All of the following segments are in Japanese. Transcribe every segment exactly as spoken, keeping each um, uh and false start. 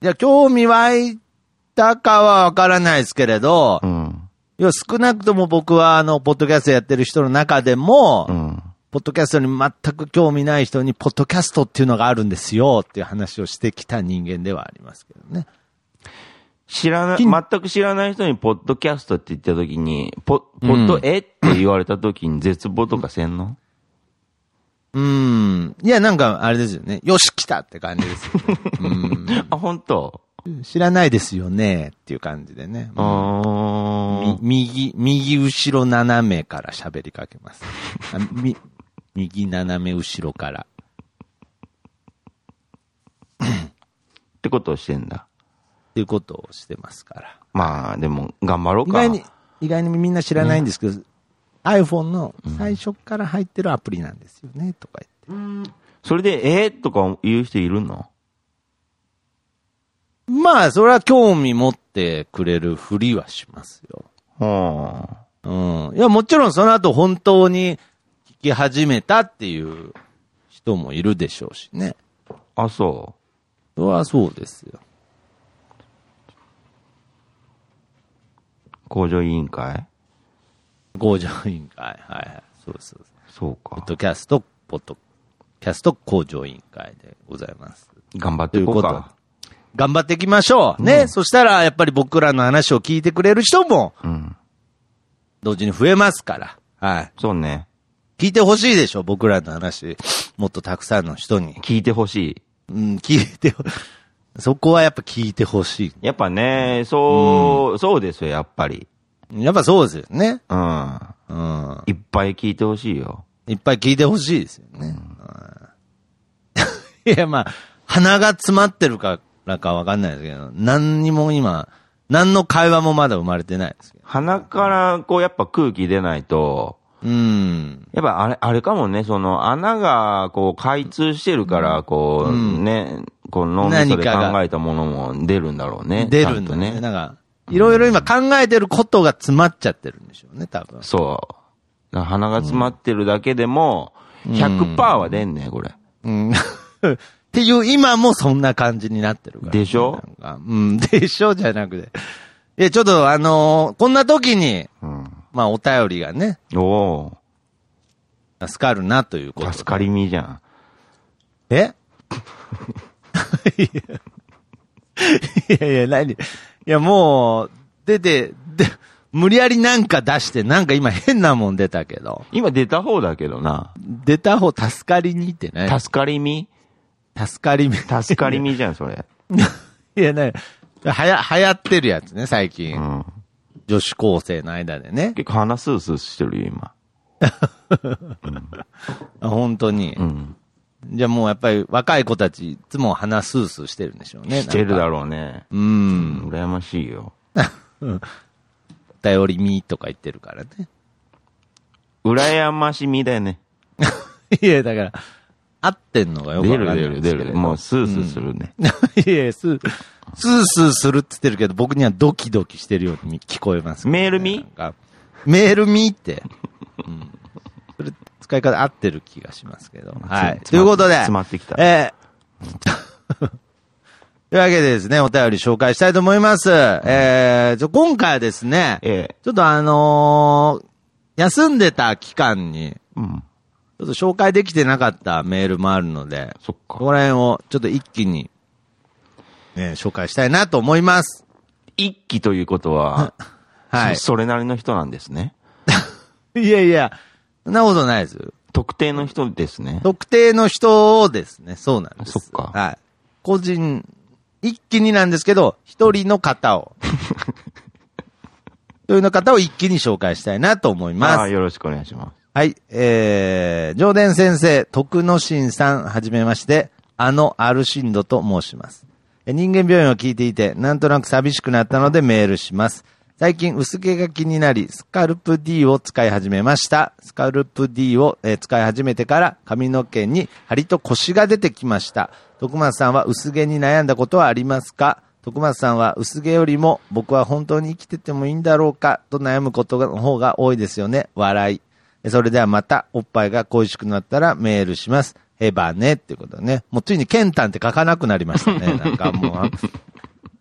いや、興味湧いたかはわからないですけれど、 うん。 いや、少なくとも僕は、あの、ポッドキャストやってる人の中でも、 うん。 ポッドキャストに全く興味ない人に、ポッドキャストっていうのがあるんですよっていう話をしてきた人間ではありますけどね。 知らない、全く知らない人にポッドキャストって言ったときに、ポ、ポッドえって言われたときに絶望とかせんの？ うーん。いや、なんか、あれですよね。よし、来たって感じですよね。うーん。 あ、本当？ 知らないですよねっていう感じでね。 あー。 み右、右後ろ斜めから喋りかけます。あみ右斜め後ろから。 ってことをしてんだ。 っていうことをしてますから。 まあ、でも、頑張ろうか。 意外に、意外にみんな知らないんですけど、ね、iPhone の最初から入ってるアプリなんですよね、とか言って。 それで、えー、とか言う人いるの？ まあ、それは興味持ってくれるふりはしますよ。 はあ。うん。いや、もちろんその後本当に聞き始めたっていう人もいるでしょうしね。 あ、そう。 それはそうですよ。 工場委員会？ 工場委員会。はいはい。そうです。 そうか。 ポッドキャスト、ポッドキャスト工場委員会でございます。 頑張っていこうか。 頑張っていきましょう。ね。うん、そしたら、やっぱり僕らの話を聞いてくれる人も、同時に増えますから。はい。 そうね。 聞いてほしいでしょ、僕らの話。もっとたくさんの人に。 聞いてほしい。 うん、聞いて、そこはやっぱ聞いてほしい。 やっぱね、そう、うん、そうですよ、やっぱり。 やっぱそうですよね。 うん。うん。いっぱい聞いてほしいよ。 いっぱい聞いてほしいですよね。うん、いや、まあ、鼻が詰まってるからかわかんないですけど、何にも今、何の会話もまだ生まれてないですけど。 鼻からこうやっぱ空気出ないと、 うん。 やっぱあれ、あれかもね、その穴がこう開通してるから、こう、うん、ね、こう脳みそで考えたものも出るんだろうね。 出るんだね。なんか、いろいろ今考えてることが詰まっちゃってるんでしょうね、多分。 そう。鼻が詰まってるだけでも、ひゃくパーセント は出んね、これ。 うん。っていう、今もそんな感じになってるから、ね。 でしょ？ うん、でしょじゃなくて。いや、ちょっとあのー、こんな時に、うん、まあお便りがね。 おー。助かるなということ。 助かりみじゃん。 えいやいや、何いや、もう、出て、で、無理やりなんか出して、なんか今変なもん出たけど。 今出た方だけどな。 出た方、助かりにってね。 助かりみ助かりみ。 助かりみじゃん、それ。 いやね、はや、流行ってるやつね、最近。うん、女子高生の間でね。 結構鼻スースーしてるよ、今。 うん、本当に。うん、じゃあもうやっぱり若い子たち、いつも鼻スースーしてるんでしょうね。 してるだろうね。 うん。 羨ましいよ。 頼りみとか言ってるからね。 羨ましみだよね。 いや、だから、合ってんのがよくわかんない。 出る出る出る。もうスースーするね。 うん、いや、スー、スースーするって言ってるけど、僕にはドキドキしてるように聞こえます、ね。 メールミメールミって。うん。それ、使い方合ってる気がしますけど。はい。ということで。 詰まってきた。 えー、というわけでですね、お便り紹介したいと思います。うん、えー、ちょ今回はですね、ええ、ちょっとあのー、休んでた期間に、うん、ちょっと紹介できてなかったメールもあるので、 そっか。 ここら辺をちょっと一気に、えー、紹介したいなと思います。 一気ということは、はいそ。それなりの人なんですね。 いやいや、そんなことないです。 特定の人ですね。 特定の人ですね。そうなんです。 そっか。 はい。個人、一気になんですけど、一人の方を。一人の方を一気に紹介したいなと思います。 ああ、よろしくお願いします。 はい。えー、上田先生、徳野新さん、はじめまして、あのアルシンドと申します。人間病院を聞いていて、なんとなく寂しくなったのでメールします。最近薄毛が気になり、スカルプ D を使い始めました。スカルプ D を、えー、使い始めてから髪の毛に張りとコシが出てきました。徳松さんは薄毛に悩んだことはありますか？徳松さんは薄毛よりも僕は本当に生きててもいいんだろうかと悩むことの方が多いですよね。笑い。それではまたおっぱいが恋しくなったらメールします。ヘバねっていうことね。もうついにケンタンって書かなくなりましたね。なんかもう、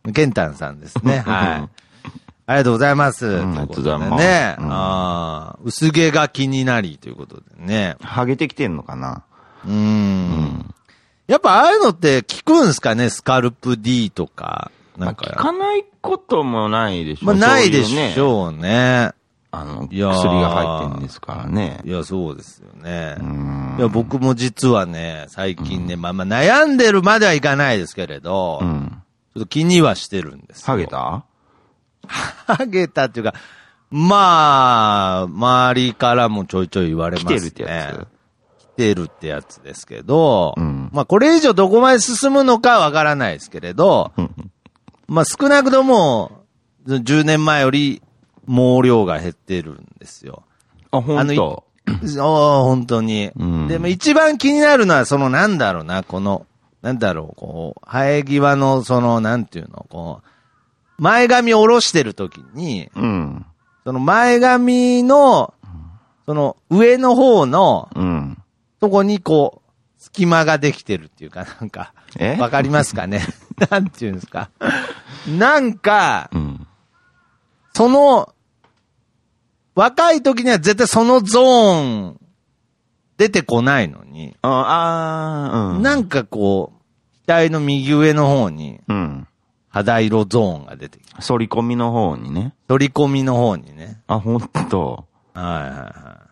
ケンタンさんですね。はい。ありがとうございます。 うん、ありがとうございます。 ね、 うん、 あ薄毛が気になりということでね。 ハゲてきてんのかな。 うーん。うんやっぱああいうのって効くんすかねスカルプ D とか。なんか。 効かないこともないでしょ。 まあないでしょうね。 あの、薬が入ってるんですからね。 いや、そうですよね。 うんいや、僕も実はね、最近ね、うん、まあまあ悩んでるまではいかないですけれど、うん、ちょっと気にはしてるんですよ。 ハゲたハゲたっていうか、まあ、周りからもちょいちょい言われますね。 来てるってやつ来てるってやつですけど、 うん、 まあこれ以上どこまで進むのかわからないですけれど、まあ少なくともじゅうねんまえより毛量が減ってるんですよ。 あ、ほんと。 あ本当に、 うん。 でも一番気になるのはそのなんだろうな、この、なんだろう、こう、生え際のその、なんていうの、こう、前髪を下ろしてるときに、 うん。 その前髪の、その上の方の、 うん。 そこにこう、隙間ができてるっていうかなんか、 えわかりますかねなんていうんですか。なんか、 うん、 その、若い時には絶対そのゾーン出てこないのに、 ああ、うん、 なんかこう、額の右上の方に、 うん、 肌色ゾーンが出てきて。 反り込みの方にね。 反り込みの方にね。 あ、ほんと。 はいはいはい。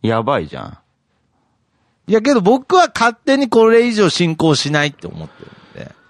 やばいじゃん。 いやけど僕は勝手にこれ以上進行しないって思ってるんで。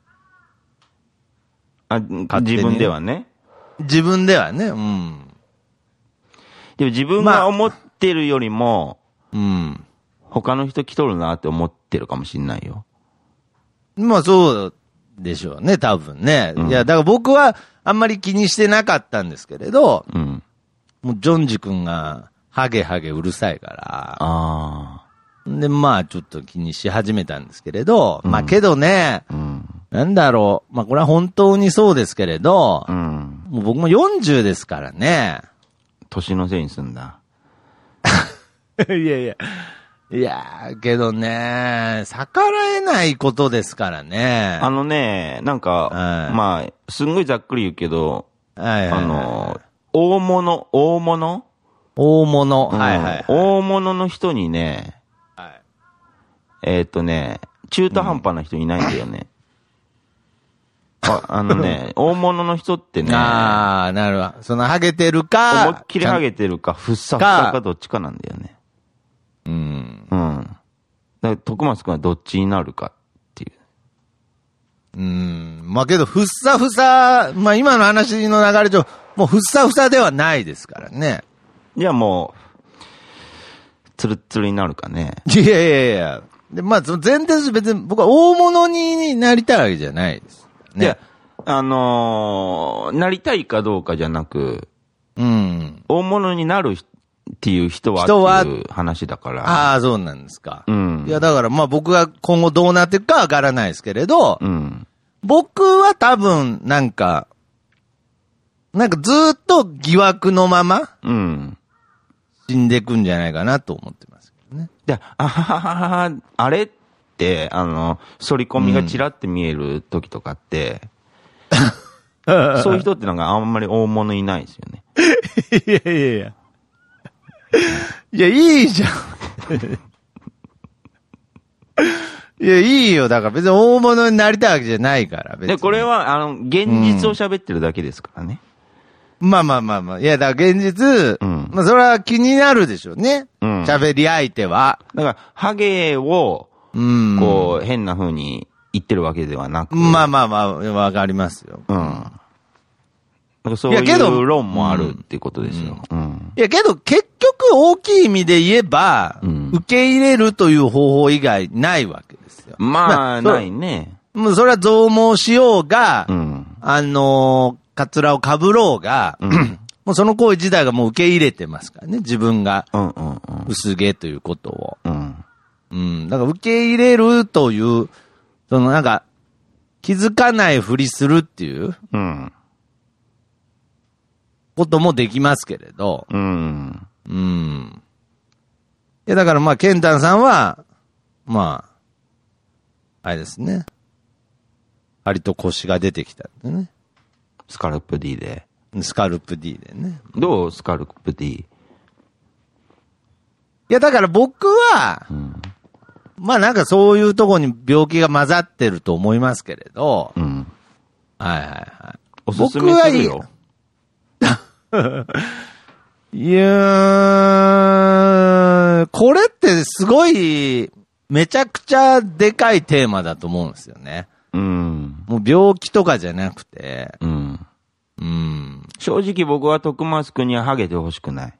あ、自分ではね。 自分ではね、うん。 でも自分が思ってるよりも、 まあ、うん。 他の人来とるなって思ってるかもしんないよ。 まあそうでしょうね、多分ね。うん、いや、だから僕はあんまり気にしてなかったんですけれど、 うん。 もうジョンジ君がハゲハゲうるさいから、 ああ。 で、まあちょっと気にし始めたんですけれど、 うん、 まあけどね、 うん、 なんだろう、まあこれは本当にそうですけれど、 うん、 もう僕もよんじゅうですからね。 年のせいにすんだ。 いやいや。いやー、けどね、逆らえないことですからね。 あのね、なんか、はい、まあ、すんごいざっくり言うけど、 はいはいはい、 あの、大物、大物大物、 うん、はいはい、はい。大物の人にね、はい、えー、っとね、中途半端な人いないんだよね。うん、あ, あのね、大物の人ってね。 ああ、なるほど。そのハゲてるか、 思いっきりハゲてるか、ふっさふさかどっちかなんだよね。 うん。 うん。だから徳松くんはどっちになるかっていう。 うん。まあけど、ふっさふさ、まあ今の話の流れ上、もうふっさふさではないですからね。 いやもう、つるっつるになるかね。 いやいやいや。で、まあ、その前提として別に僕は大物になりたいわけじゃないです。ね。 いや、あのー、なりたいかどうかじゃなく、 うん。 大物になるっていう人はっていう話だから。 ああ、そうなんですか。 うん。 いや、だからまあ僕が今後どうなっていくかわからないですけれど、 うん。 僕は多分、なんか、なんかずーっと疑惑のまま、 うん。 死んでいくんじゃないかなと思ってますけどね。 で、あはははは、あれって、あの、反り込みがチラって見える時とかって、うん、そういう人ってなんかあんまり大物いないですよね。 いやいやいや。いや、いいじゃん。いや、いいよ。だから別に大物になりたいわけじゃないから。別にで、これは、あの、現実を喋ってるだけですからね。 うん、まあまあまあまあ。いや、だから現実、うん、まあそれは気になるでしょうね。うん。喋り相手は。 だから、ハゲを、うん。こう、変な風に言ってるわけではなく。 まあまあまあ、わかりますよ。 うん。なんかそういう論もあるっていうことですよ。うん。うん、 いや、けど結局大きい意味で言えば、うん、受け入れるという方法以外ないわけですよ。 まあ、まあ、ないね。 もうそれは増毛しようが、うん、あのー、カツラを被ろうが、うん、もうその行為自体がもう受け入れてますからね、自分が。 うんうんうん、 薄毛ということを。 うん。 うん。だから受け入れるという、そのなんか、気づかないふりするっていう。 うん。 こともできますけれど。 うん。 うん。いや、だからまあ、ケンタンさんは、まあ、あれですね。 割と腰が出てきたんでね。 スカルプ D で。 スカルプ D でね。 どうスカルプ D。 いや、だから僕は、 うん、 まあなんかそういうとこに病気が混ざってると思いますけれど、 うん、 はいはいはい。 おすすめするよ。 いやー、これってすごい、めちゃくちゃでかいテーマだと思うんですよね。 うん。 もう病気とかじゃなくて、 うん。 うん。 正直僕は徳松くんにはハゲてほしくない。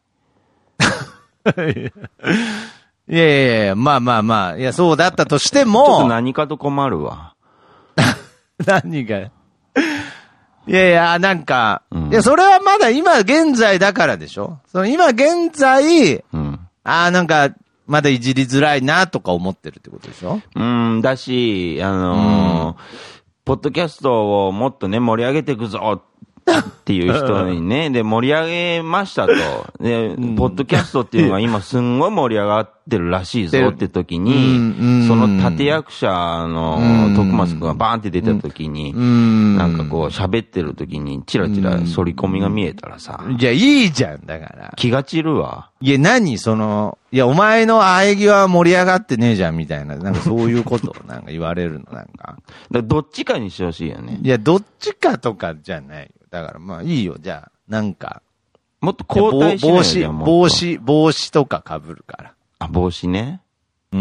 いやいやいや、まあまあまあ、いや、そうだったとしても。 ちょっと何かと困るわ。 何がいやいや、なんか、 うん、 いや、それはまだ今現在だからでしょ。その今現在、 うん、 ああ、なんか、まだいじりづらいなとか思ってるってことでしょ。 うん、だし、あのー、ポッドキャストをもっとね、盛り上げていくぞっていう人にね、で、盛り上げましたと。で、うん、ポッドキャストっていうのが今すんごい盛り上がってるらしいぞって時に、その立役者の徳松くんがバーンって出た時に、なんかこう喋ってる時にチラチラ反り込みが見えたらさ。 いや、いいじゃん、だから。 気が散るわ。 いや、何その、いや、お前の喘ぎは盛り上がってねえじゃんみたいな、なんかそういうことをなんか言われるの、なんか。 だどっちかにしてほしいよね。 いや、どっちかとかじゃないよ。だからまあいいよ、じゃあ、なんか。 もっと交代しないよ、 帽子、帽子、帽子とか被るから。 あ、帽子ね。 うんうん。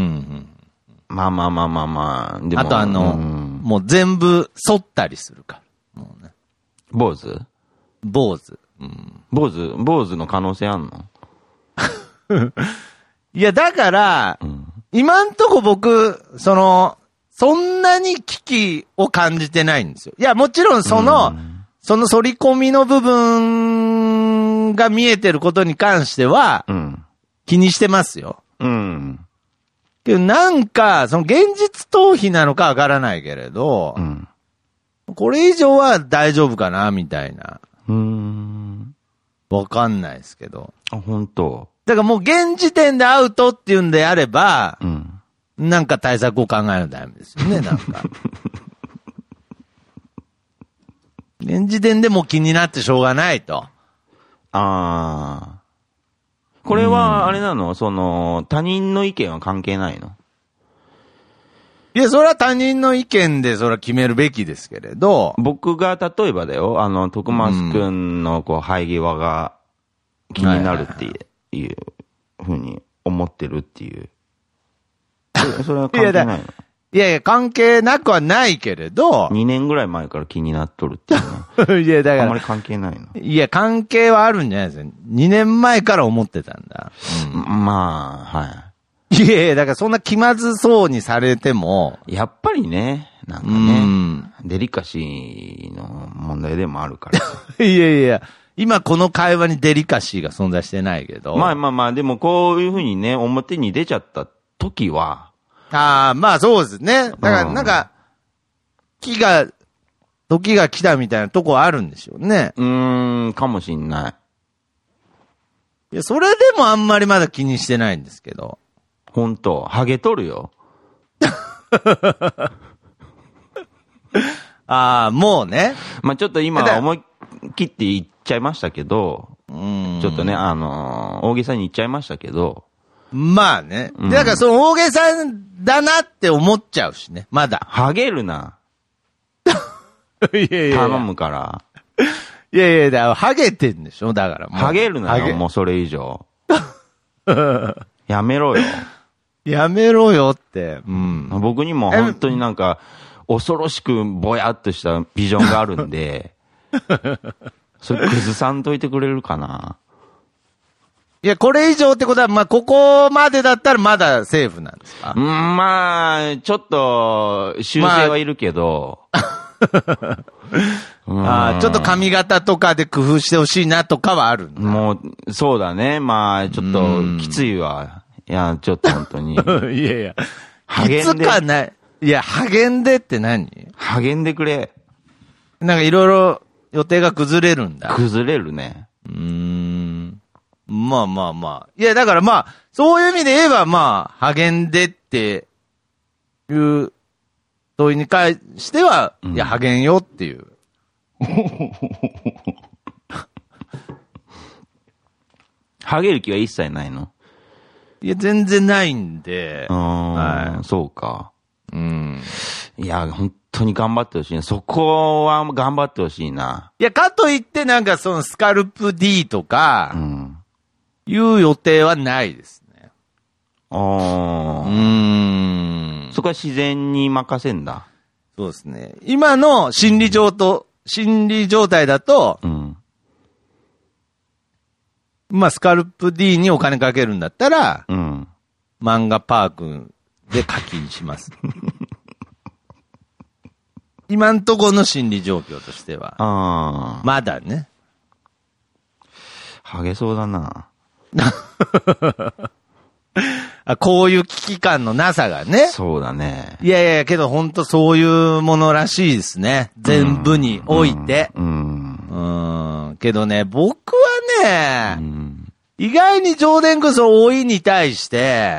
まあまあまあまあまあ。 でもあとあの、うん、もう全部剃ったりするから。もうね。 坊主坊主。うん。 坊主坊主の可能性あんのいや、だから、うん、今んとこ僕、その、そんなに危機を感じてないんですよ。いや、もちろんその、うん、その反り込みの部分が見えてることに関しては、うん、気にしてますよ。うん。けどなんか、その現実逃避なのかわからないけれど、うん、これ以上は大丈夫かなみたいな。うーん。わかんないですけど。 あ、本当。 だからもう現時点でアウトっていうんであれば、うん、なんか対策を考えないとダメですよね、なんか。現時点でもう気になってしょうがないと。 ああ。これは、あれなの、うん、その、他人の意見は関係ないの？ いや、それは他人の意見で、それは決めるべきですけれど。 僕が例えばだよ、あの、徳松くんの、こう、生え際が気になるっていうふうに思ってるっていう。それは関係ないの？いやいや、関係なくはないけれど。 にねんぐらい前から気になっとるっていうの。 いや、だから。 あんまり関係ないの。 いや、関係はあるんじゃないですか。にねんまえから思ってたんだ。 うん、まあ、はい。 いやいや、だからそんな気まずそうにされても。 やっぱりね、なんかね、うん、デリカシーの問題でもあるから。 いやいや、今この会話にデリカシーが存在してないけど。 まあまあまあ、でもこういうふうにね、表に出ちゃった時は、 ああ、まあそうですね。だからなんか、気が、時が来たみたいなとこあるんでしょうね。 うーん、かもしんない。 いや、それでもあんまりまだ気にしてないんですけど。 ほんと、ハゲとるよ。 ああ、もうね。 まあちょっと今思い切って言っちゃいましたけど、うんちょっとね、あのー、大げさに言っちゃいましたけど、 まあね。うん、だからその大げさだなって思っちゃうしね。まだ。 ハゲるな。いやいや。頼むから。 いやいや、だからハゲてんでしょだからもう。 ハゲるなよ、もうそれ以上。やめろよ。 やめろよって。うん。 僕にも本当になんか、恐ろしくぼやっとしたビジョンがあるんで、それ崩さんといてくれるかな。 いや、これ以上ってことは、まあ、ここまでだったらまだセーフなんですか？ うん、まあ、ちょっと、修正はいるけど。 まあ、あちょっと髪型とかで工夫してほしいなとかはあるんだ。 もう、そうだね。まあ、ちょっと、きついわ。いや、ちょっと本当に。いやいや。きつかない。いや、励んでって何？ 励んでくれ。 なんかいろいろ予定が崩れるんだ。 崩れるね。 うーん。まあまあまあ。いや、だからまあ、そういう意味で言えばまあ、励んでっていう問いに関しては、 うん、 いや、ハゲんよっていう。 ハゲる気は一切ないの？ いや、全然ないんで。 はい。そうか。 うん。 いや、本当に頑張ってほしいな。そこは頑張ってほしいな。 いや、かといって、なんかそのスカルプ D とか、うん、いう予定はないですね。 ああ。うーん。 そこは自然に任せんだ。 そうですね。今の心理状と、心理状態だと、うん、まあ、スカルプ D にお金かけるんだったら、うん、漫画パークで課金します。今んとこの心理状況としては。 あまだね。 ハゲそうだな。 あ、こういう危機感のなさがね。 そうだね。 いやいや、けど本当そういうものらしいですね。全部において。うん。うん。うんけどね、僕はね、うん、意外にジョーデンクソ老いに対して、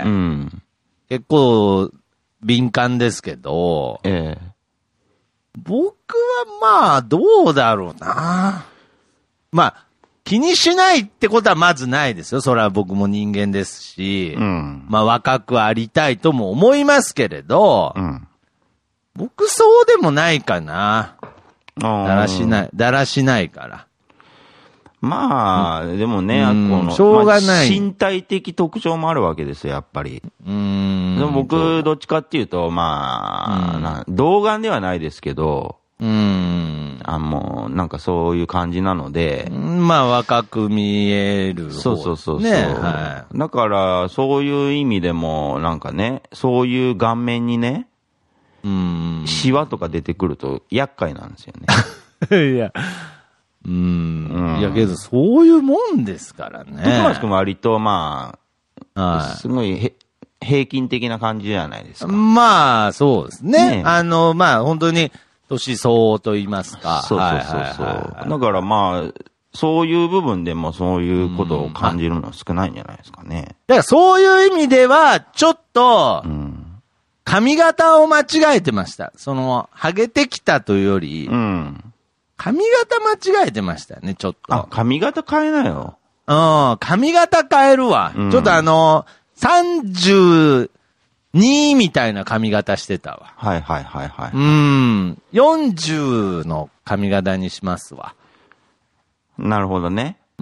うん、結構敏感ですけど、ええ、僕はまあ、どうだろうな。まあ、気にしないってことはまずないですよ。それは僕も人間ですし、うん、まあ若くありたいとも思いますけれど、うん、僕そうでもないかな。だらしない、だらしないから。 まあ、うん、でもね、 この、しょうがない、 まあ。身体的特徴もあるわけですよ、やっぱり。うーんでも僕、どっちかっていうと、まあ、うん、な童顔ではないですけど、うーんあもう、なんかそういう感じなので。 まあ、若く見える方、ね。 そうそうそうそう、ねはい。だから、そういう意味でも、なんかね、そういう顔面にね、うん。シワとか出てくると厄介なんですよね。いや。うーん。うん、いやけど、そういうもんですからね。 徳松君は割と、まあ、はい、すごいへ、平均的な感じじゃないですか。 まあ、そうですね。ねあの、まあ、本当に、年相応と言いますか。 そうそうそうそう。だからまあ、そういう部分でもそういうことを感じるのは少ないんじゃないですかね。 だからそういう意味では、ちょっと、髪型を間違えてました。その、ハゲてきたというより、うん、髪型間違えてましたね、ちょっと。 あ、髪型変えなよ。 うん、髪型変えるわ。うん、ちょっとあの、さんじゅうにみたいな髪型してたわ。 はいはいはいはい。 うん。よんじゅうの髪型にしますわ。 なるほどね。 うん。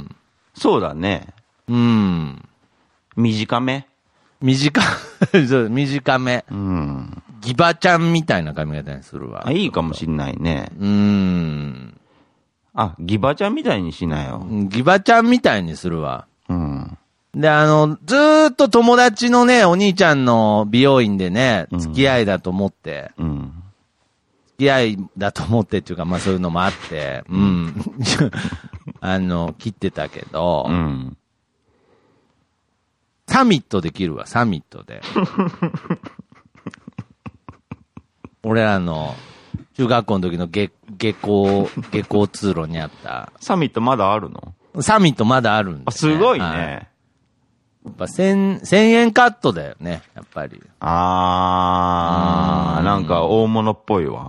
そうだね。 うん。 短め短、短め。うん。ギバちゃんみたいな髪型にするわ。 あ、いいかもしんないね。 うん。 あ、ギバちゃんみたいにしなよ。 ギバちゃんみたいにするわ。うん。で、あの、ずーっと友達のね、お兄ちゃんの美容院でね、付き合いだと思って、うん、付き合いだと思ってっていうか、まあそういうのもあって、うん。あの、切ってたけど、うん、サミットできるわ、サミットで。俺らの、中学校の時の下、下校、下校通路にあった。 サミットまだあるの？ サミットまだあるんで、ね。 あ、すごいね。 はいやっぱ千、千円カットだよね、やっぱり。 あー、なんか大物っぽいわ。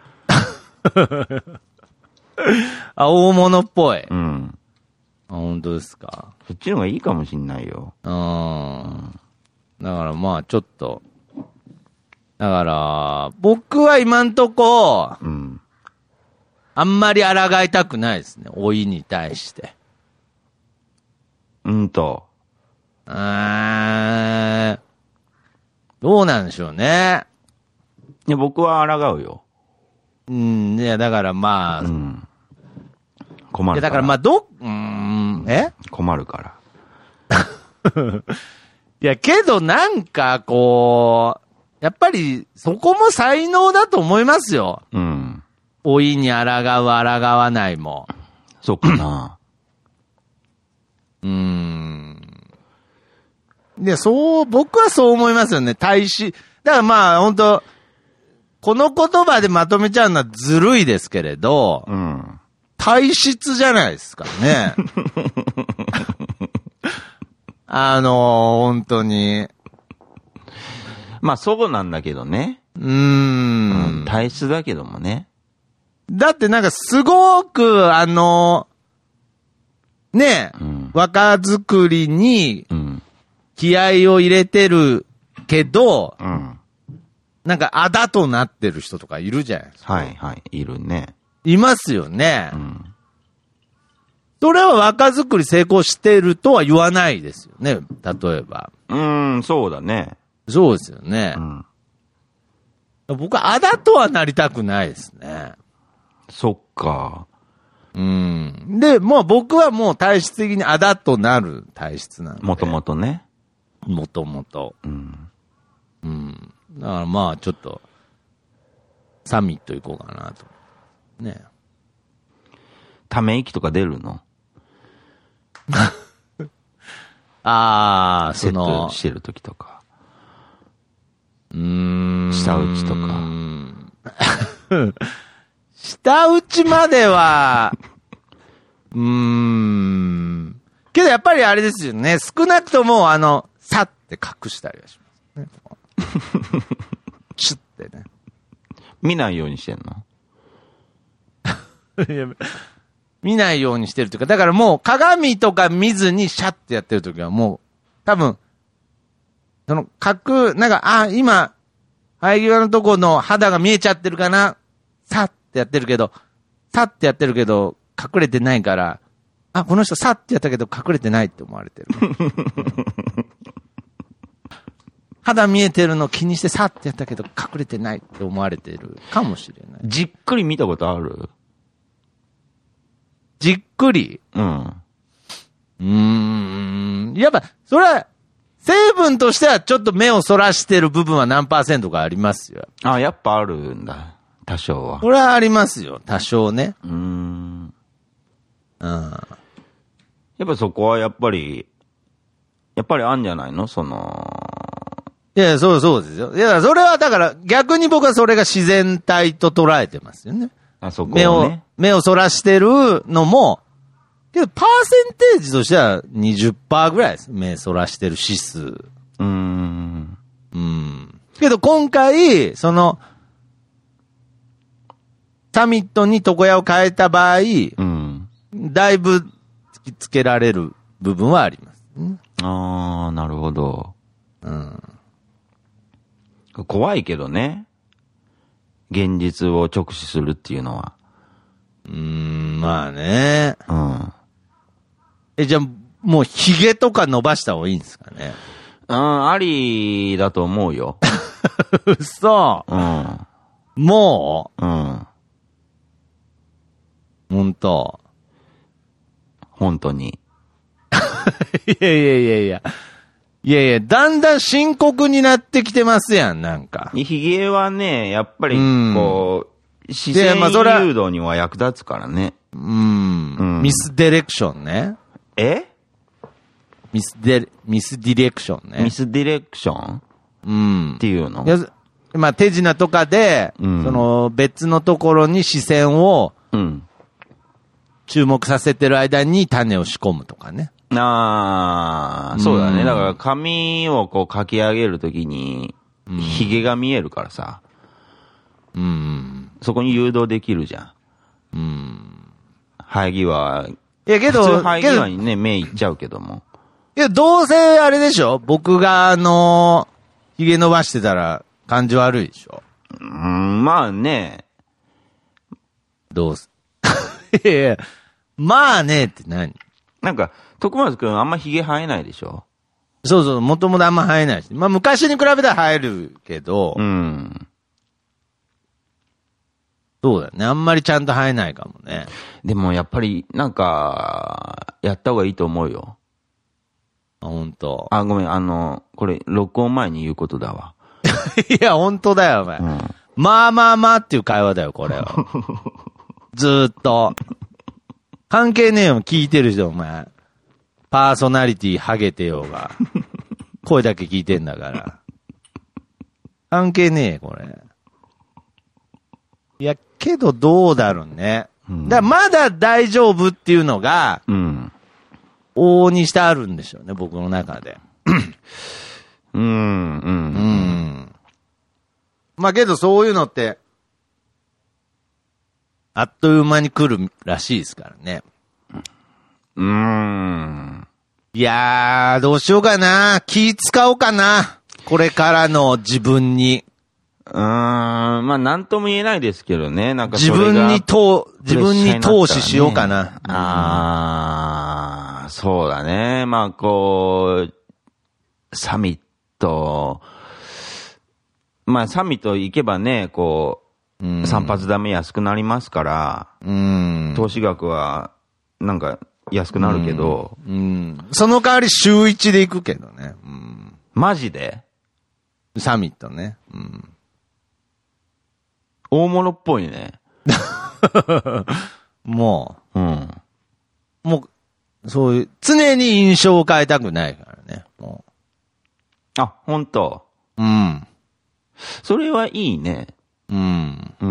あ、大物っぽい。うん。あ、本当ですか。 そっちの方がいいかもしんないよ。 うん。だからまあちょっと、だから、僕は今んとこ、うん。あんまり抗いたくないですね、老いに対して。 うんと。 あー、どうなんでしょうね。 いや、僕は抗うよ。 うん、いや、だからまあ、うん、 困るから。 いや、だからまあ、ど、うーん、え困るから。 いや、けどなんか、こう、やっぱり、そこも才能だと思いますよ。うん。老いに抗う、抗わないも。 そっかな。 うーん。で、そう、僕はそう思いますよね。体質。だからまあ、本当この言葉でまとめちゃうのはずるいですけれど、うん、体質じゃないですかね。あのー、本当に。 まあ、そうなんだけどね。 うーん。 体質だけどもね。 だってなんかすごく、あの、ねえ、うん、若作りに気合を入れてるけど、うん、なんかあだとなってる人とかいるじゃないですか。 はいはい、いるね。 いますよね。うん、それは若作り成功してるとは言わないですよね、例えば。 うーん、そうだね。 そうですよね。うん、僕はあだとはなりたくないですね。 そっか。 うん。で、もう僕はもう体質的にあだとなる体質なんで。 もともとね。 もともと。うん。うん。だからまあちょっと、サミット行こうかなと。ね。 ため息とか出るのああ、その。 セットしてる時とか。 うーん。 舌打ちとか。 舌打ちまでは、うーん。けどやっぱりあれですよね。少なくとも、あの、さって隠したりはしますね。シュッてね。 見ないようにしてんのいや見ないようにしてるというか、だからもう鏡とか見ずにシャッてやってるときはもう、多分、その、隠、なんか、あ、今、生え際のとこの肌が見えちゃってるかな、さってやってるけど、さってやってるけど、隠れてないから、あ、この人さってやったけど隠れてないって思われてる。肌見えてるの気にしてさってやったけど隠れてないって思われてるかもしれない。 じっくり見たことある？ じっくり？うん。うーん。やっぱ、それは、成分としてはちょっと目をそらしてる部分は何パーセントかありますよ。 あ、やっぱあるんだ。多少は。 これはありますよ。多少ね。 うーん。 うん。 やっぱそこはやっぱり、やっぱりあんじゃないのその。 いや、そうそうですよ。いや、それはだから逆に僕はそれが自然体と捉えてますよね。 あそこをね。 目を、目をそらしてるのも、けど、パーセンテージとしては にじゅっパーセント ぐらいです。目そらしてる指数。うーん。 うん。けど今回、その、サミットに床屋を変えた場合、うん、だいぶ突きつけられる部分はあります、ね。 ああ、なるほど。うん。怖いけどね。現実を直視するっていうのは。 うーん、まあね。 うん。 え、じゃあ、もう髭とか伸ばした方がいいんですかね。 うん、ありだと思うよ。 嘘。うん。もううん。ほんと。 本当に。 いやいやいやいや。いやいや、だんだん深刻になってきてますやん、なんか。 髭はね、やっぱり、こう、視線誘導には役立つからね。 うん。うん、ミスディレクションね。 えミスデ、ミスディレクションね。 ミスディレクションうん。 っていうの？ いや、まあ、手品とかで、うん、その、別のところに視線を、うん。注目させてる間に種を仕込むとかね。 ああ、そうだね。だから髪をこうかき上げるときに、髭が見えるからさ。うん。そこに誘導できるじゃん。うん。生え際。いやけど、普通生え際にね、目いっちゃうけども。 いや、どうせあれでしょ？僕があのー、髭伸ばしてたら感じ悪いでしょ？ うん、まあね。 どうす、いやいや、まあねって何？ なんか、徳松くんあんま髭生えないでしょ？ そうそう、もともとあんま生えないし。まあ昔に比べたら生えるけど、うん。そうだよね。あんまりちゃんと生えないかもね。 でもやっぱり、なんか、やった方がいいと思うよ。 あ、ほんと。 あ、ごめん、あの、これ、録音前に言うことだわ。 いや、ほんとだよ、お前。うん、まあまあまあっていう会話だよ、これは。ずーっと。関係ねえよ、聞いてる人、お前。パーソナリティハゲてようが。声だけ聞いてんだから。関係ねえ、これ。いや、けどどうだろうね。うん、だからまだ大丈夫っていうのが、うん、往々にしてあるんでしょうね、僕の中で。うん、うん、うん。 まあけどそういうのって、あっという間に来るらしいですからね。 うーん。 いやー、どうしようかな。気使おうかな。これからの自分に。 うーん。まあ、なんとも言えないですけどね。なんかそ自れが分に投、自分に投資しようかな。 ね、ああ、そうだね。まあ、こう、サミット、まあ、サミット行けばね、こう、うん、散髪ダメ安くなりますから、うん、投資額は、なんか、安くなるけど、 うんうん、その代わり週一で行くけどね。うん、 マジでサミットね。うん、 大物っぽいね。 もう、うん、 もう、そういう、常に印象を変えたくないからね。もうあ、本当。 うん。 それはいいね。 うん。 うん。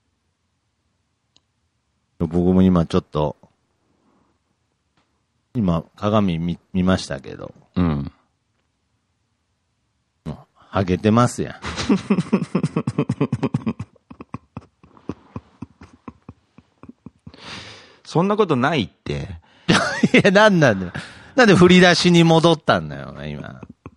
僕も今ちょっと、今、鏡見、見ましたけど。 うん。 ハゲてますやん。 そんなことないって。 いや、なんなんだよ。なんで振り出しに戻ったんだよ、今。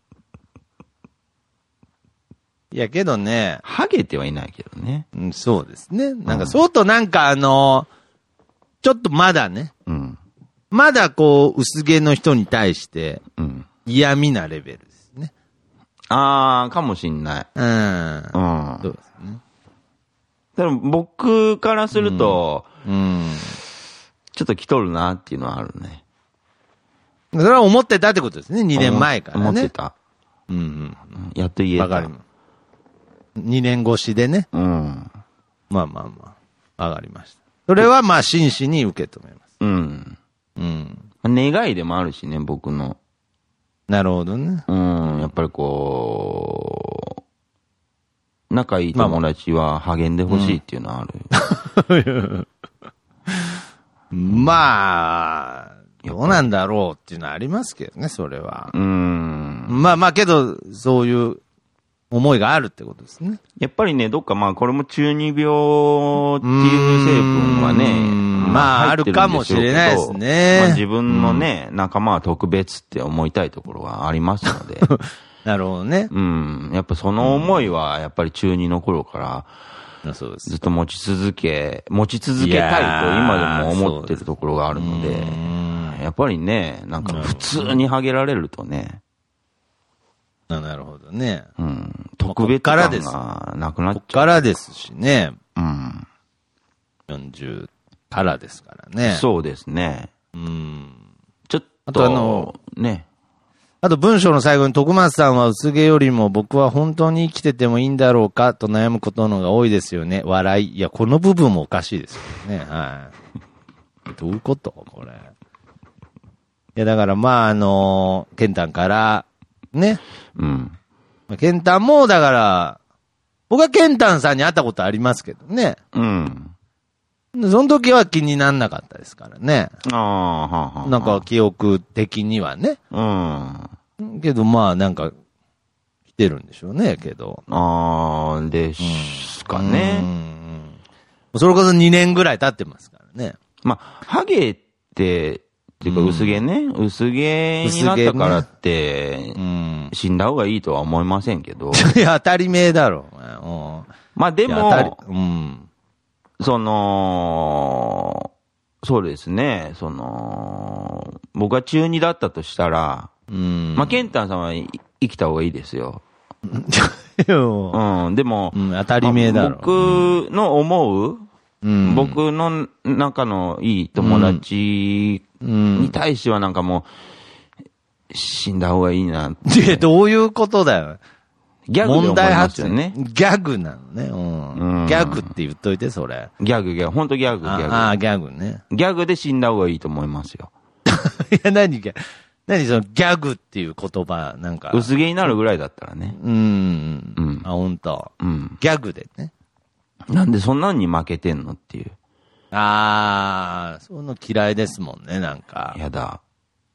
いや、けどね。 ハゲてはいないけどね。 うん、そうですね。なんか、相当なんかあの、ちょっとまだね。 うん。 まだこう、薄毛の人に対して、嫌味なレベルですね。 うん、あー、かもしんない。 うん。うん。そうですね。 でも僕からすると、 うん。うん、 ちょっと来とるなっていうのはあるね。 それは思ってたってことですね。にねんまえからね。 思ってた。 うんうん。 やっと言えた。 わかります。にねん越しでね。 うん。 まあまあまあ。わかりました。それはまあ真摯に受け止めます。 うん。 うん。 願いでもあるしね、僕の。 なるほどね。 うん。やっぱりこう、仲いい友達は励んでほしいっていうのはある。 まあ、どうなんだろうっていうのはありますけどね、それは。 うん。 まあまあけど、そういう思いがあるってことですね。 やっぱりね、どっかまあこれも中二病っていう成分はね、 まああるかもしれないですね。 まあ、自分のね、仲間は特別って思いたいところはありますので。 なるほどね。 うん。やっぱその思いはやっぱり中二の頃から、 そうです。 ずっと持ち続け、持ち続けたいと今でも思ってるところがあるので、やっぱりね、なんか普通にハゲられるとね。 なるほどね。 うん。特別感がなくなっちゃう。 こっからですしね。 うん。 よんじゅうからですからね。 そうですね。 うん。 ちょっと、 あとあの、 ね。 あと文章の最後に徳松さんは薄毛よりも僕は本当に生きててもいいんだろうかと悩むことの方が多いですよね。笑い。いや、この部分もおかしいですよね。はい。どういうことこれ。いや、だからまあ、あの、ケンタンから、ね。 うん。 ケンタンも、だから、僕はケンタンさんに会ったことありますけどね。 うん。 その時は気になんなかったですからね。 ああ、はあ、はあ。 なんか記憶的にはね。 うん。 けどまあなんか、来てるんでしょうね、けど。 ああ、ですかね、うんうん。それこそにねんぐらい経ってますからね。 まあ、ハゲって、っていうか薄毛ね、うん、薄毛になったからって、ね、うん、死んだ方がいいとは思いませんけど。 いや、当たり前だろう。うん、 まあでも、 うん、 その、そうですね、その、僕が中二だったとしたら、うん、まあ、ケンタンさんは生きた方がいいですよ。うん、でも、 うん、当たり前だろう。 まあ、僕の思う、うん、僕の仲のいい友達に対してはなんかもう、死んだ方がいいなって。 で、どういうことだよ。 ギャグで思いますよね。 ギャグなのね、うんうん。ギャグって言っといて、それ。 ギャグ、ギャグ、ほんとギャグ、ギャグ。 ああ、ギャグね。 ギャグで死んだ方がいいと思いますよ。 いや、何ギャグ、何そのギャグっていう言葉、なんか。 薄毛になるぐらいだったらね。 うん。うん。あ、ほんと。 うん。 ギャグでね。 なんでそんなんに負けてんのっていう。 ああ、そういうの嫌いですもんね、なんか。 やだ。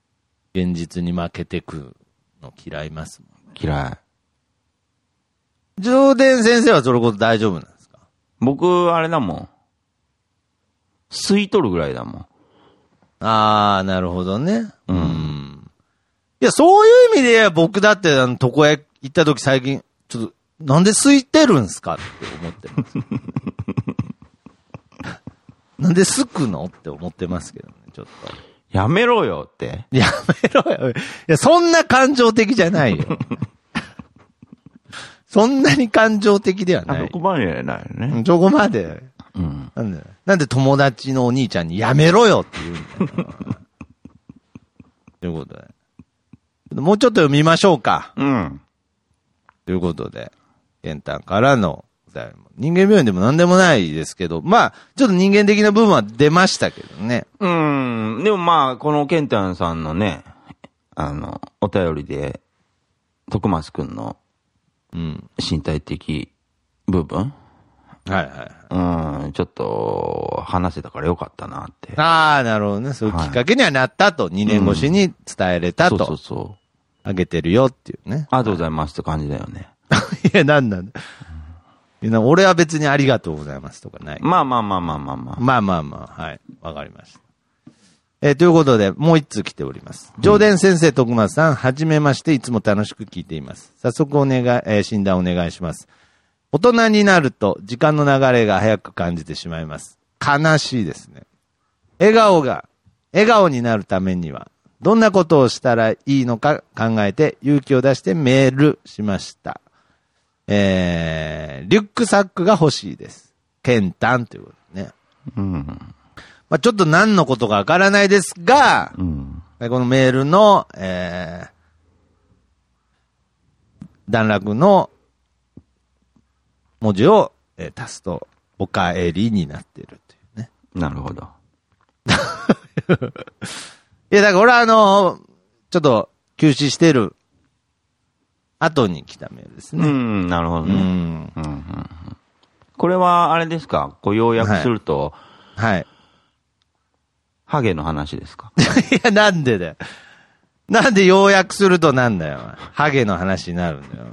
現実に負けてくの嫌いますもん、ね。 嫌い。 上田先生はそれこそ大丈夫なんですか？ 僕、あれだもん。吸い取るぐらいだもん。 あー、なるほどね。うん。うん、いや、そういう意味で僕だって、あの、床屋行った時最近、ちょっと、なんで吸いてるんすかって思ってます。なんで吸くのって思ってますけどね、ちょっと。 やめろよって。 やめろよ。いや、そんな感情的じゃないよ。そんなに感情的ではない。 そこまでないよね。 そこまで。 うん。 なんで、なんで友達のお兄ちゃんにやめろよって言うんだよ。ということで。もうちょっと読みましょうか。 うん。 ということで、ケンタンからの、人間病院でも何でもないですけど、まあ、ちょっと人間的な部分は出ましたけどね。 うん。でもまあ、このケンタンさんのね、あの、お便りで、徳松くんの、うん、身体的部分、 はいはい。 うん、ちょっと、話せたからよかったなって。 ああ、なるほどね。そういうきっかけにはなったと。はい、にねん越しに伝えれたと。うん、そうそうそう。あげてるよっていうね。 ありがとうございますって感じだよね。 いや、なんなんだ。俺は別にありがとうございますとかない。 まあまあまあまあまあまあ。 まあまあまあ、はい。わかりました。えー、ということで、もう一通来ております。上田先生、徳松さん、はじめまして、いつも楽しく聞いています。早速お願い、えー、診断お願いします。大人になると、時間の流れが早く感じてしまいます。悲しいですね。笑顔が、笑顔になるためには、どんなことをしたらいいのか考えて、勇気を出してメールしました。えー、リュックサックが欲しいです。ケンタンということでね。うん。まあちょっと何のことかわからないですが、うん、このメールの、えー、段落の文字を、えー、足すと、おかえりになっているというね。 なるほど。 いや、だから俺はあの、ちょっと休止してる後に来たメールですね。 うん、なるほどね。うんうんうん、これはあれですか、こう要約すると、はい。はい、ハゲの話ですか？ いや、なんでだよ。なんで要約するとなんだよ。ハゲの話になるんだよ。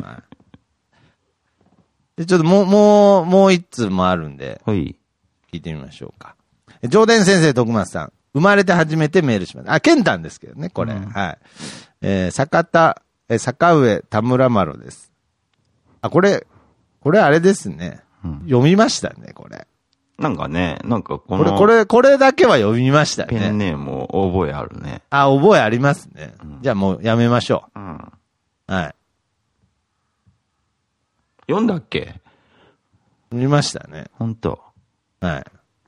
でちょっともう、もう、もう一通もあるんで、はい。聞いてみましょうか。上田先生、徳松さん。生まれて初めてメールします。あ、ケンタンですけどね、これ。うん、はい。えー、坂田、え、坂上田村丸です。あ、これ、これあれですね。うん、読みましたね、これ。 なんかね、なんかこの。 これ、これ、これだけは読みましたね。 ペンネームを覚えあるね。 あ、覚えありますね。うん、じゃあもうやめましょう。うん。はい。 読んだっけ？ 読みましたね。 ほんと。 はい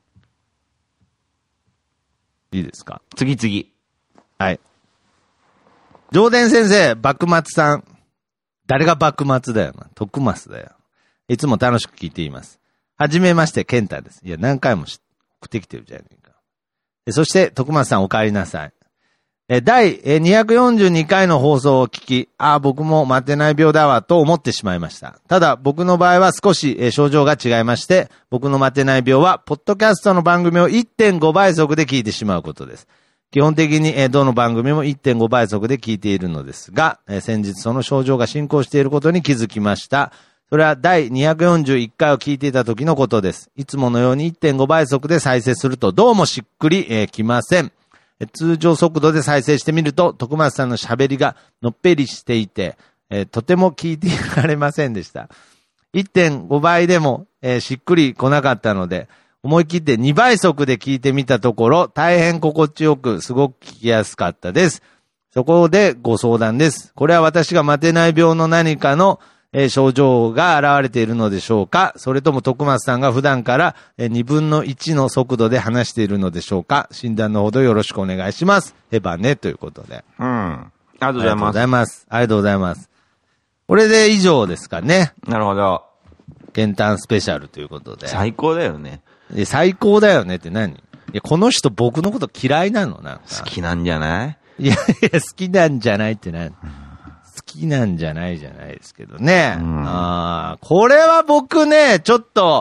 。いいですか？ 次次。 はい。上田先生、幕末さん。誰が幕末だよな。徳増だよ。いつも楽しく聞いています。はじめまして、ケンタです。いや、何回も送ってきてるじゃねえか。そして、徳増さんお帰りなさい。え、第にひゃくよんじゅうにかいの放送を聞き、ああ、僕も待てない病だわ、と思ってしまいました。ただ、僕の場合は少し、え、症状が違いまして、僕の待てない病は、ポッドキャストの番組を いってんご 倍速で聞いてしまうことです。基本的に、え、どの番組も いってんご 倍速で聞いているのですが、え、先日その症状が進行していることに気づきました。それは第にひゃくよんじゅういっかいを聞いていた時のことです。いつものように いってんご 倍速で再生するとどうもしっくり、えー、きません。通常速度で再生してみると、徳松さんの喋りがのっぺりしていて、えー、とても聞いていられませんでした。いってんご 倍でも、えー、しっくり来なかったので、思い切ってにばい速で聞いてみたところ、大変心地よく、すごく聞きやすかったです。そこでご相談です。これは私が待てない病の何かの、えー、症状が現れているのでしょうか？それとも徳松さんが普段から、えー、にぶんのいちの速度で話しているのでしょうか？診断のほどよろしくお願いします。ヘバネということで。 うん。ありがとうございます。ありがとうございます。 ありがとうございます。これで以上ですかね。 なるほど。 ケンタンスペシャルということで。 最高だよね。 最高だよねって何？いや、この人僕のこと嫌いなのなんか。 好きなんじゃない？ いやいや、好きなんじゃないって何？好きなんじゃないじゃないですけどね。うん、あこれは僕ね、ちょっと、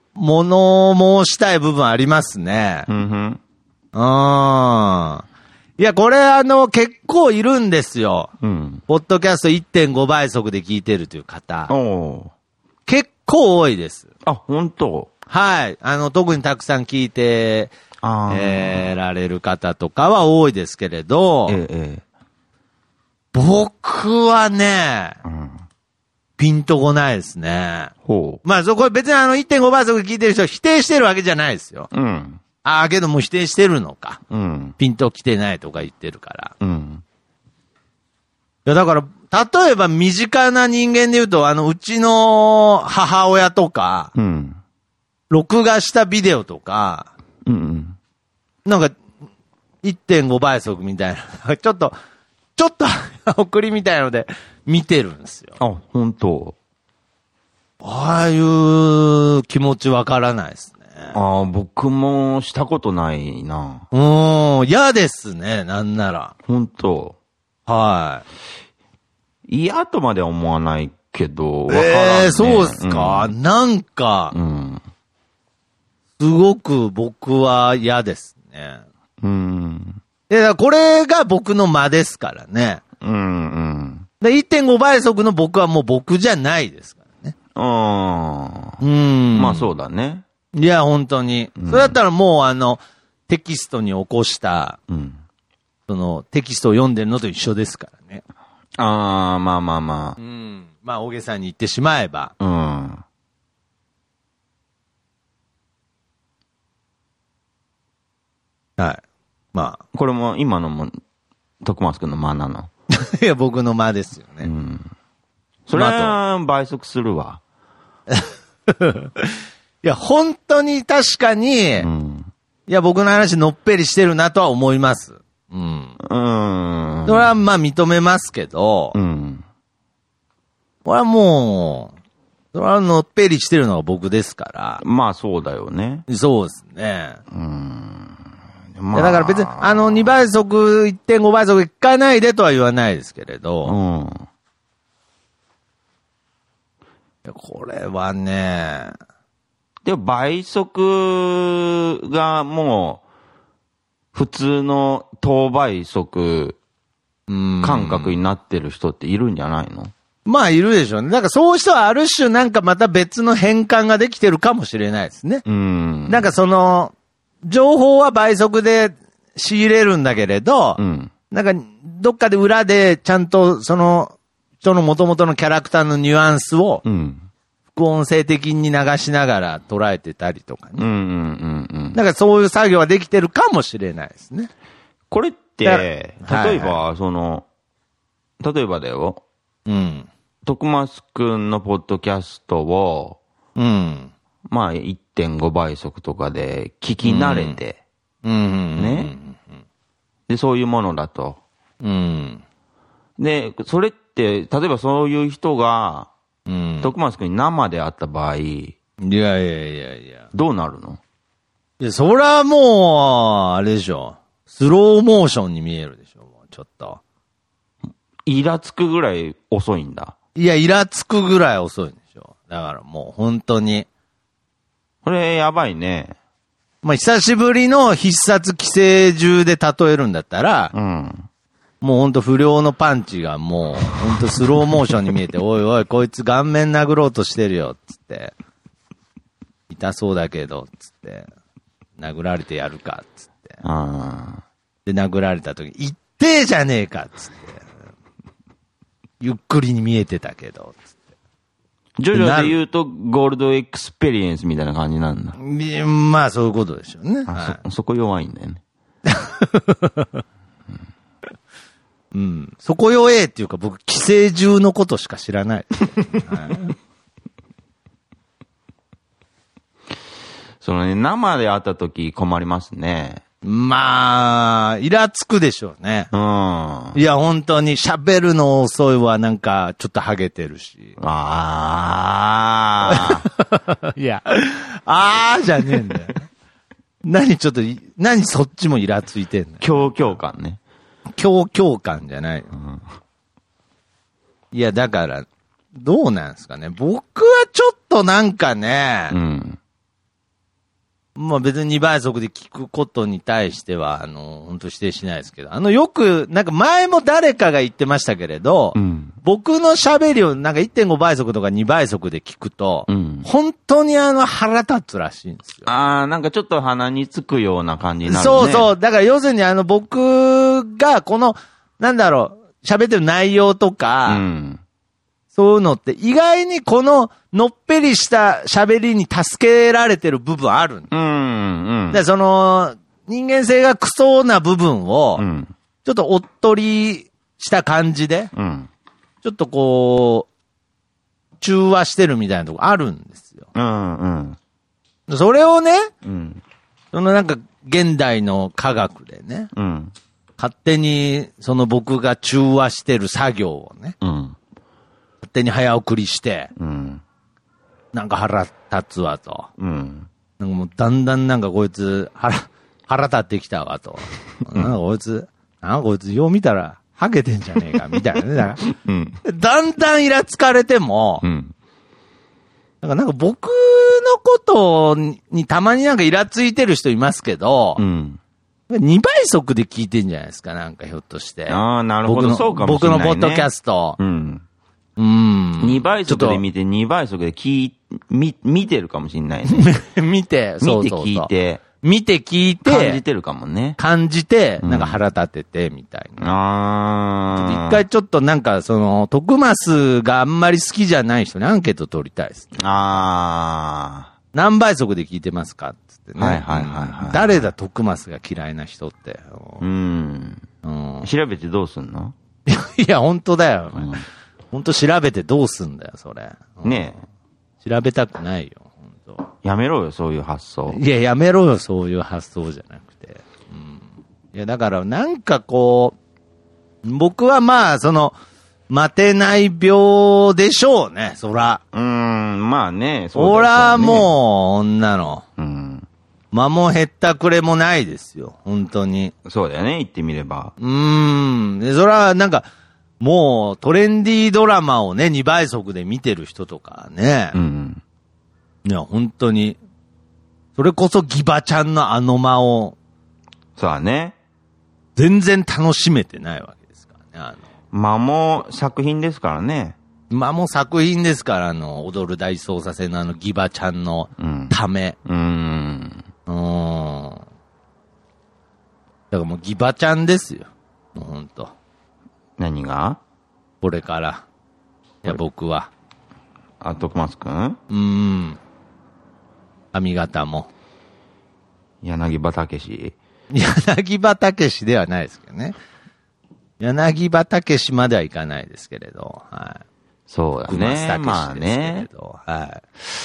物申したい部分ありますね。うん、うん。 いや、これあの、結構いるんですよ。 うん。 ポッドキャスト いってんご 倍速で聞いてるという方。 お結構多いです。 あ、本当。 はい。あの、特にたくさん聞いて、 あえー、られる方とかは多いですけれど、 ええ、え僕はね、 え。うん。 ピンとこないですね。 ほまあ、そこ別にあの いってんご 倍速で聞いてる人は否定してるわけじゃないですよ。 う。うん。 ああ、けどもう否定してるのか。 うん。 ピンと来てないとか言ってるから。 うん。 いや、だから、例えば身近な人間で言うと、あの、うちの母親とか、 うん。 録画したビデオとか、 うん。 なんか、いってんご 倍速みたいな、ちょっと、ちょっと送りみたいなので見てるんですよ。 あ、本当。 ああいう気持ちわからないですね。 ああ、僕もしたことないな。 うーん、嫌ですね、なんなら。 本当。 は嫌とまでは思わないけど、わい。 からんね。 ええー、そうっすか、 うん、 なんか、 うん。 すごく僕は嫌ですね。 うん。 いや、これが僕の間ですからね。 うん、うん。 で いってんご 倍速の僕はもう僕じゃないですからね。 ああ。 うん。 まあそうだね。 いや、本当に。それだったらもうあの、テキストに起こした、 うん。 その、テキストを読んでるのと一緒ですからね。 ああ、まあまあまうん。まあ大げさに言ってしまえば。 あ。うん。 はい。まあ。 これも今のも、徳松くんの間なの。 いや、僕の間ですよね。 うん。それは倍速するわ。 いや、本当に確かに、 うん。 いや、僕の話のっぺりしてるなとは思います。うん。 うん。 それはまあ認めますけど、 うん。 これはもう、それはのっぺりしてるのが僕ですから。 まあそうだよね。 そうですね。 うん。 いやだから別に、あの、にばい速、いってんご 倍速聞かないでとは言わないですけれど、 うん。 いやこれはね、 でも倍速がもう、普通の等倍速うん感覚になってる人っているんじゃないの？ まあいるでしょうね。だからそういう人はある種なんかまた別の変換ができてるかもしれないですね。 うん。 なんかその、情報は倍速で仕入れるんだけれど、 うん。 なんかどっかで裏でちゃんとその人の元々のキャラクターのニュアンスをうん。 副音声的に流しながら捉えてたりとかね。 うんうんうんうん。 なんかそういう作業ができてるかもしれないですね。 これって、 だ例からえば、 はいその、例えばだよ、 うん。 徳松くんのポッドキャストを、 うん。 まあ いってんご 倍速とかで聞き慣れて、 うん。 ね。で、そういうものだと。 うん。 で、それって、例えばそういう人が、 うん。 徳松くんに生で会った場合、 いやいやいやいや。 どうなるの？ いや、そりゃもう、あれでしょ。スローモーションに見えるでしょ、もうちょっと。 イラつくぐらい遅いんだ。 いや、イラつくぐらい遅いんでしょ。だからもう本当に。 これやばいね。 まあ、久しぶりの必殺寄生獣で例えるんだったら、 うん。 もうほんと不良のパンチがもう、ほんとスローモーションに見えて、おいおい、こいつ顔面殴ろうとしてるよ、つって。痛そうだけど、つって。殴られてやるか、つって。 あで、殴られた時、一定じゃねえか、つって。ゆっくりに見えてたけど、つって。 ジョジョで言うと、ゴールドエクスペリエンスみたいな感じなんだ。 みまあ、そういうことでしょうね。 あ、 はそ、そこ弱いんだよね。 い、うん。そこ弱えっていうか、僕、寄生獣のことしか知らない。はいそのね、生で会った時困りますね。 まあ、イラつくでしょうね。 うん。あいや、本当に喋るの遅いはなんか、ちょっとハゲてるし。 あいや、あーじゃねえんだよ。何ちょっと、何そっちもイラついてんのよ。 強強感ね。 強強感じゃないよ。 んいや、だから、どうなんですかね。僕はちょっとなんかね、 うん。 まあ別ににばい速で聞くことに対しては、あの、本当否定しないですけど、あの、よく、なんか前も誰かが言ってましたけれど、うん、僕の喋りをなんか いってんごばい速とかにばい速で聞くと、うん、本当にあの腹立つらしいんですよ。 ああ、なんかちょっと鼻につくような感じになるね。 そうそう。だから要するにあの僕がこの、なんだろう、喋ってる内容とか、うんそういうのって意外にこののっぺりした喋りに助けられてる部分あるんだ。うんうん。で、その人間性がクソな部分を、うん、ちょっとおっとりした感じで、うん、ちょっとこう、中和してるみたいなとこあるんですよ。うんうん。それをね、うん、そのなんか現代の科学でね、うん、勝手にその僕が中和してる作業をね、うん勝手に早送りして、うん、なんか腹立つわと、うん。なんかもうだんだんなんかこいつ腹、腹立ってきたわと。なんかこいつ、なんかこいつよう見たらハゲてんじゃねえかみたいなね。だから、うん、だんだんイラつかれても、うん、なんかなんか僕のことにたまになんかイラついてる人いますけど、うん、にばい速で聞いてんじゃないですか、なんかひょっとして。 ああ、なるほど、そうかもしれない、ね。 僕のポッドキャスト。 うんうん。にばい速で見て、にばい速で聞い、見、見てるかもしんないね。 見て、そうそうそう。 見て聞いて。 見て聞いて。 感じてるかもね。 感じて、なんか腹立てて、みたいな。うん、ああ。一回ちょっとなんか、その、徳増があんまり好きじゃない人にアンケート取りたいですね。ああ。何倍速で聞いてますかつってね。はいはいはい、はい。誰だ徳増が嫌いな人って。うん。 うん。調べてどうすんのいや、本当だよ。うんほんと調べてどうすんだよ、それ。 ねえ。調べたくないよ、ほんと。 やめろよ、そういう発想。 いや、やめろよ、そういう発想じゃなくて。うん。いや、だから、なんかこう、僕はまあ、その、待てない病でしょうね、そら。 うーん、まあね、 そうだよね。俺はもう、女の。うん。間も減ったくれもないですよ、本当に。 そうだよね、言ってみれば。 うーん。で、そら、なんか、もうトレンディードラマをね、にばい速で見てる人とかね。うん。いや、本当に。それこそギバちゃんのあの間を。 そうだね。 全然楽しめてないわけですからね。あの間も作品ですからね。 間も作品ですから、あの、踊る大捜査線のあのギバちゃんのため。うん。うん。うん。だからもうギバちゃんですよ。もう本当。 何がこれから。いや、僕は。 あ、徳松くんうーん。髪型も。 柳葉武史柳葉武史ではないですけどね。柳葉武史まではいかないですけれど。はい。 そうだね。まあね。 はい。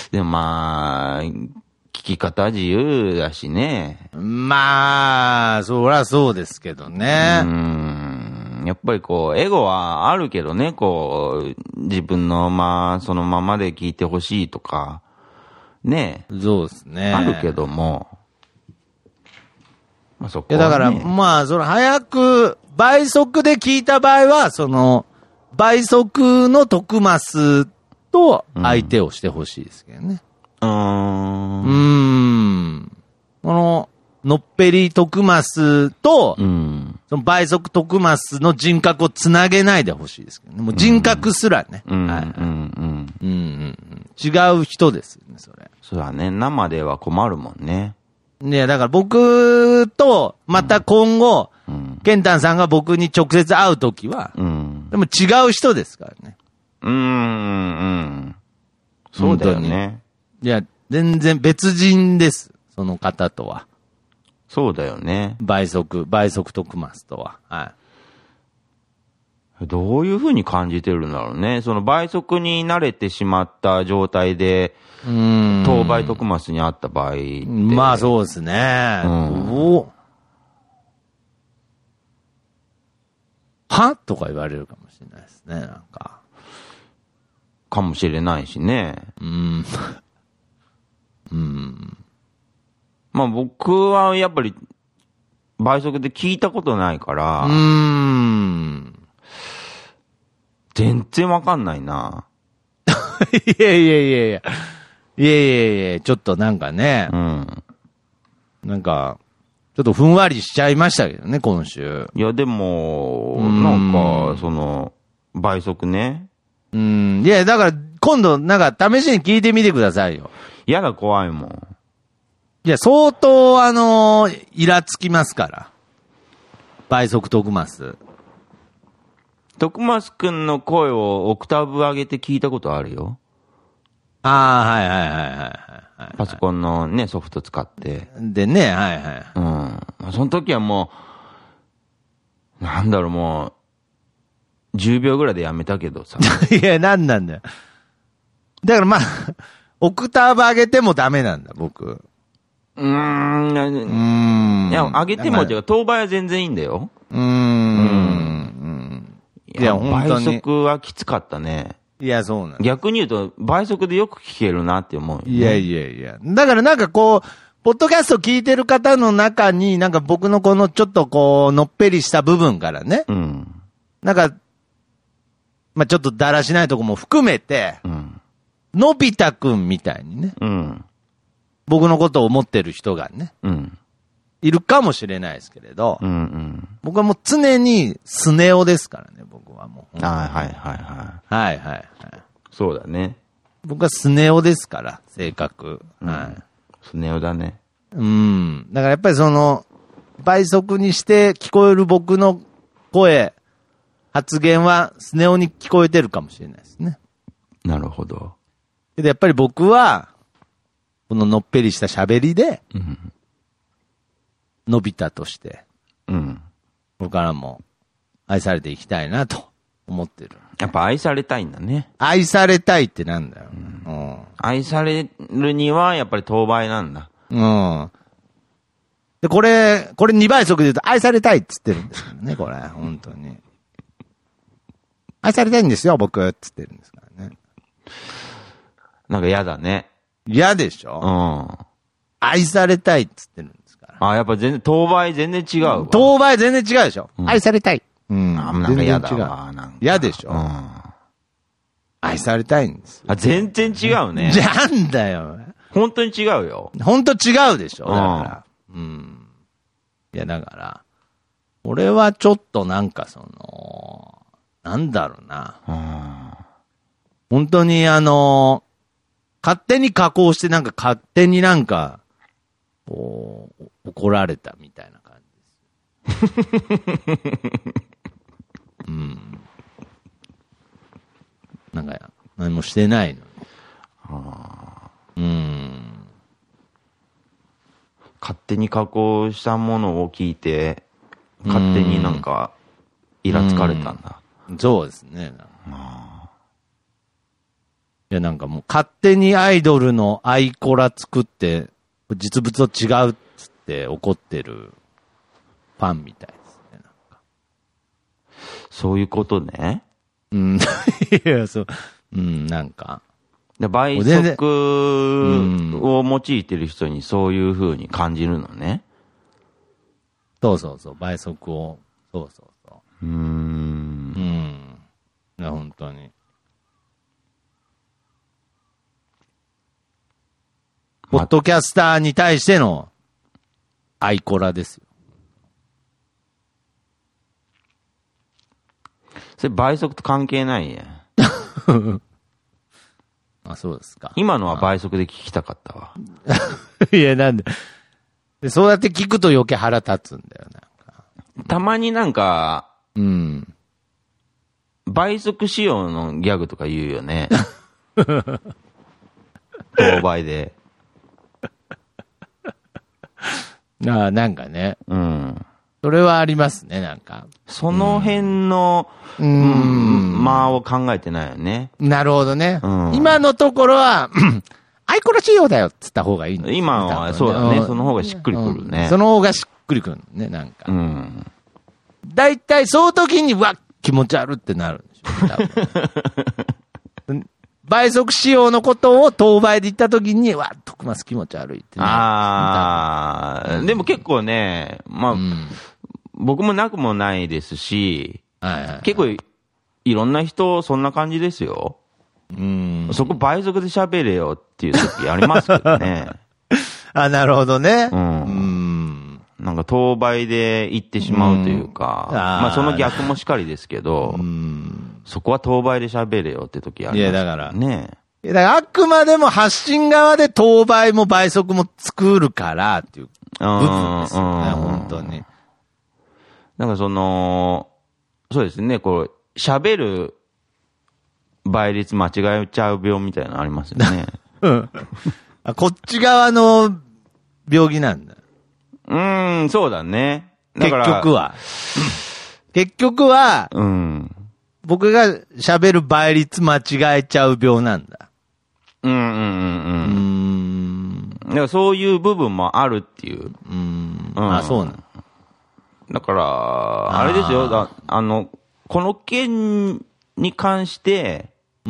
でもまあ、聞き方自由だしね。 まあ、そりゃそうですけどね。うーん。 やっぱりこう、エゴはあるけどね、こう、自分のまあ、そのままで聞いてほしいとか、ね。 そうですね。 あるけども。まあそこは、ね。だから、まあ、その早く、倍速で聞いた場合は、その、倍速の徳増と相手をしてほしいですけどね。うーん。うーん。この、のっぺり徳増と、うん、その倍速徳増の人格をつなげないでほしいですけどね。もう人格すらね。うんはいうんうんうん、違う人ですよね、それ。 そうだね。生では困るもんね。 いや、だから僕と、また今後、うん、ケンタンさんが僕に直接会うときは、うん、でも違う人ですからね。 うーん、うん。そうだよね。 いや、全然別人です。その方とは。 そうだよね。 倍速、倍速徳増とは。はい。 どういう風に感じてるんだろうね。その倍速に慣れてしまった状態で、うん。当倍徳増にあった場合。 まあそうですね。うん、おはとか言われるかもしれないですね、なんか。 かもしれないしね。 うん。うん。 まあ僕はやっぱり倍速で聞いたことないから、うーん全然わかんないな。 いやいやいやいや。いやいやいや、ちょっとなんかね。うん。 なんか、ちょっとふんわりしちゃいましたけどね、今週。 いや、でも、なんか、その、倍速ね。 うん。いや、だから、今度、なんか、試しに聞いてみてくださいよ。 やだ、怖いもん。 いや、相当、あのー、イラつきますから。倍速徳増。 徳増くんの声をオクターブ上げて聞いたことあるよ。 ああ、はいはいはいはいはい、はい。 パソコンのね、ソフト使って。 でね、はいはい。 うん。その時はもう、なんだろう、もう、じゅうびょうぐらいでやめたけどさ。 いや、なんなんだよ。だからまあ、オクターブ上げてもダメなんだ、僕。 うーん。うーん。いや、上げても、てか、当倍は全然いいんだよ。 うーん。うんいや、倍速はきつかったね。 いや、そうなん逆に言うと、倍速でよく聞けるなって思う、ね。 いやいやいや。だからなんかこう、ポッドキャスト聞いてる方の中に、なんか僕のこのちょっとこう、のっぺりした部分からね。 うん。 なんか、まあちょっとだらしないとこも含めて、 うん。 のび太くんみたいにね。 うん。 僕のことを思ってる人がね。 うん。 いるかもしれないですけれど。 うんうん。 僕はもう常にスネ夫ですからね、僕はもう。 はいはいはいはい。 はいはいはい。 そうだね。 僕はスネ夫ですから、性格。 うん、 はい。 スネ夫だね。 うん。だからやっぱりその、倍速にして聞こえる僕の声、発言はスネ夫に聞こえてるかもしれないですね。 なるほど。 で、やっぱり僕は、こののっぺりした喋りで、 うん、 のび太として、 うん。 これからも愛されていきたいなと思ってる。 やっぱ愛されたいんだね。 愛されたいってなんだよ。うん。 愛されるにはやっぱり当倍なんだ。 うん。で、これ、これにばい速で言うと愛されたいっつってるんですけどね、これ。本当に。愛されたいんですよ、僕っつってるんですからね。 なんか嫌だね。 嫌でしょ？ うん。 愛されたいっつってるんですから。 あ、やっぱ全然、当倍全然違うわ。 当倍全然違うでしょ？うん、愛されたい。うん。 あ、なんか嫌だわ。なんか嫌でしょ？ うん。 愛されたいんですよ。 あ、全然違うね。 なんだよ。 本当に違うよ。 本当違うでしょ？だから。うん。いや、だから、俺はちょっとなんかその、なんだろうな。 うん、 本当にあの、勝手に加工してなんか勝手になんか、こう、怒られたみたいな感じです。うん。なんか、何もしてないのに。 はあ、 うん。 勝手に加工したものを聞いて、勝手になんか、イラつかれたんだ。 うん、そうですね。いや、なんかもう勝手にアイドルのアイコラ作って、実物と違うっつって怒ってるファンみたいですね。なんかそういうことね。 うん。いや、そう。うん、なんか。 で倍速を用いてる人にそういう風に感じるのね。 そうそうそう、倍速を。そうそうそう。 うーん。うん。 いや、本当に。ポッドキャスターに対してのアイコラですよ。 それ倍速と関係ないや。 あ、そうですか。 今のは倍速で聞きたかったわ。 いや、なんでで。そうやって聞くと余計腹立つんだよ、なんか。 たまになんか、 うん。 倍速仕様のギャグとか言うよね。当倍で。 ああ、なんかね。 うん。 それはありますね、なんか。 その辺の、 うん、 間を考えてないよね。 なるほどね。 うん、 今のところは、アイコラ仕様だよって言った方がいいんだ、ね、 今はそうだね。その方がしっくりくるね。 うん、その方がしっくりくるね、なんか。 うん。 だいたいその時に、わっ、気持ち悪ってなるんでしょ、多分。倍速仕様のことを当倍で言った時に、わっ、徳松気持ち悪いってなる。 ああ、うん、でも結構ね、まあ、うん、僕もなくもないですし、 はいはいはい、 結構いろんな人そんな感じですよ。 うん。 そこ倍速で喋れよっていう時ありますけどね。 あ、なるほどね。 うん。うんなんか当倍で行ってしまうというか、 うん、あまあその逆もしかりですけど、 うん、 そこは当倍で喋れよって時あります、ね。 いやだから。 ねだからあくまでも発信側で当倍も倍速も作るからっていう部分ですよね、本当に。 なんかその、そうですね、こう、喋る倍率間違えちゃう病みたいなのありますよね。 うんあ。こっち側の病気なんだ。 うーん、そうだね。だ結から局は。結局は、 うん。 僕が喋る倍率間違えちゃう病なんだ。 うんうんうんうん。 うーん。 だからそういう部分もあるっていう。 うーん。 うんあ、そうなんだから、あれですよ、だあの、この件に関して、 うん。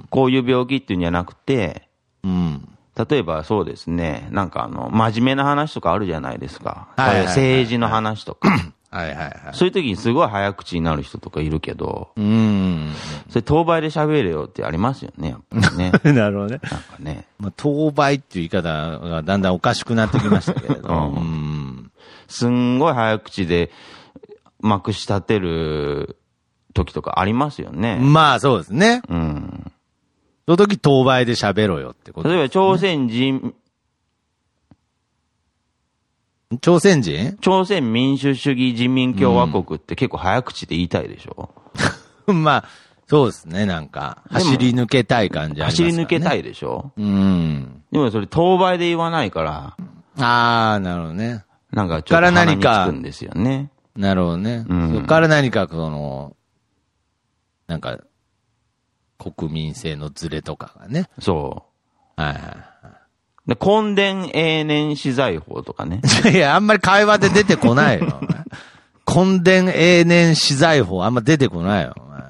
こういう病気っていうんじゃなくて、 うん。 例えばそうですね、なんかあの、真面目な話とかあるじゃないですか。 はいはいはいはい政治の話とか。 はいはいはい。 そういう時にすごい早口になる人とかいるけど、 うーん。 それ当倍で喋れよってありますよね、やっぱりね。 なるほどね。 なんかね。 まあ、当倍っていう言い方がだんだんおかしくなってきましたけれど。 うんうんすんごい早口でまくし立てる時とかありますよね。 まあそうですね。 うん。 その時当倍で喋ろよってこと例えば朝鮮人、 朝鮮人朝鮮民主主義人民共和国って結構早口で言いたいでしょ、 まあ、そうですね、なんか。走り抜けたい感じあります走からね。 り抜けたいでしょ。 うん。 でもそれ当倍で言わないから、 ああ、なるほどね。 なんかちょっと鼻につくんですよね。 なるほどね。 うんそこから何かその、なんか、国民性のズレとかがね。 そはいはい。 う。で、根伝永年資材法とかね。 いや、あんまり会話で出てこないよ。根伝永年資材法あんま出てこないよ。お前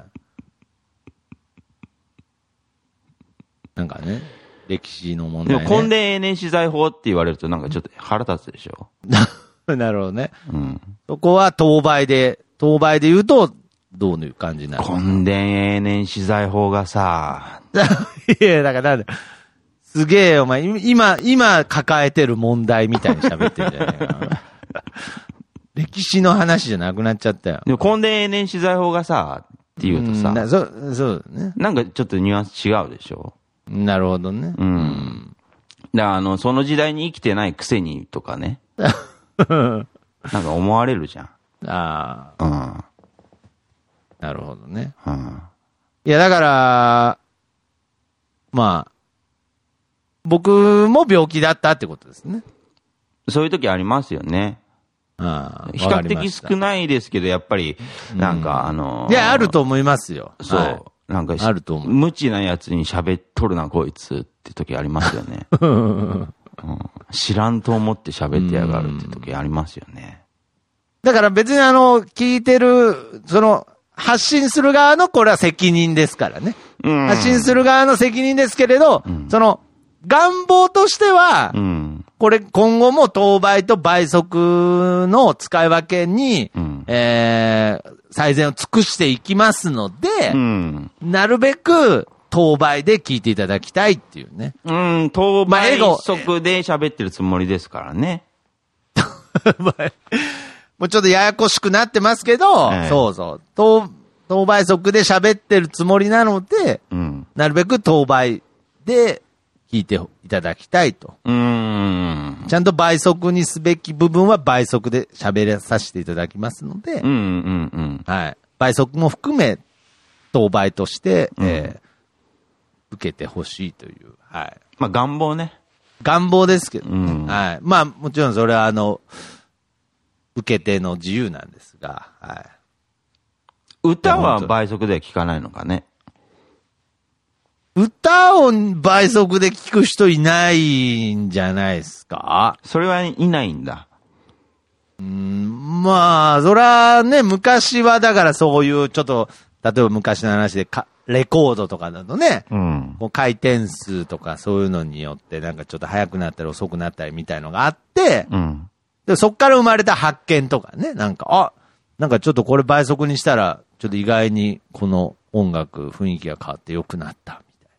なんかね、歴史の問題、ね。 でも根伝永年資材法って言われるとなんかちょっと腹立つでしょ。 なるほどね。 うん。 そこは当倍で、当倍で言うと、どういう感じになる根伝永年資材法がさ、 いや、だからなんだ、すげえ、お前、今、今抱えてる問題みたいに喋ってるじゃないかな。歴史の話じゃなくなっちゃったよ。 でも根伝永年資材法がさ、って言うとさ、 うんなそう、そうね。 なんかちょっとニュアンス違うでしょ。 なるほどね。 うん。だからあの、その時代に生きてないくせにとかね。なんか思われるじゃん。 ああ、 うん。 なるほどね。 うん。 いや、だから、まあ、僕も病気だったってことですね。 そういう時ありますよね。 ああ比較的少ないですけど、やっぱり、なんか、あのー、 いや、あると思いますよ。 そう。 はいなんか、 あると思う無知なやつに喋っとるな、こいつって時ありますよね。うん、知らんと思って喋ってやがるって時ありますよね。 だから別にあの、聞いてる、その、発信する側のこれは責任ですからね。 うん、 発信する側の責任ですけれど、 うん、 その、願望としては、 うん、 これ今後も当倍と倍速の使い分けに、 うん、 えー、最善を尽くしていきますので、 うん、 なるべく当倍で聞いていただきたいっていうね。 うん、当倍まあ速で喋ってるつもりですからね。 もうちょっとややこしくなってますけど、 ええ、 そうそう。当、当倍速で喋ってるつもりなので、 うん、 なるべく当倍で聞いていただきたいと。 うーん。 ちゃんと倍速にすべき部分は倍速で喋らさせていただきますので、 うん、うん、うん。 はい。倍速も含め、当倍として、 うん、 えー、受けてほしいという、はい。 まあ、願望ね。 願望ですけどね。 うん、 はい。まあ、もちろんそれはあの、受け手の自由なんですが、はい。 歌は倍速では聞かないのかね。 歌を倍速で聞く人いないんじゃないですか？ それはいないんだ。 うーん、まあ、そらね、昔はだからそういうちょっと、例えば昔の話でか、レコードとかだとね、 うん。 こう回転数とかそういうのによってなんかちょっと速くなったり遅くなったりみたいのがあって、 うん。 でそっから生まれた発見とかね、なんか、あ、なんかちょっとこれ倍速にしたら、ちょっと意外にこの音楽、雰囲気が変わって良くなった。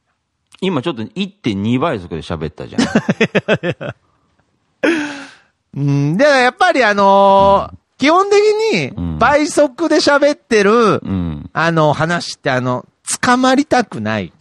今ちょっと いってんに 倍速で喋ったじゃん。 うん。で、やっぱりあのーうん、基本的に倍速で喋ってる、うん、あの話ってあの、捕まりたくない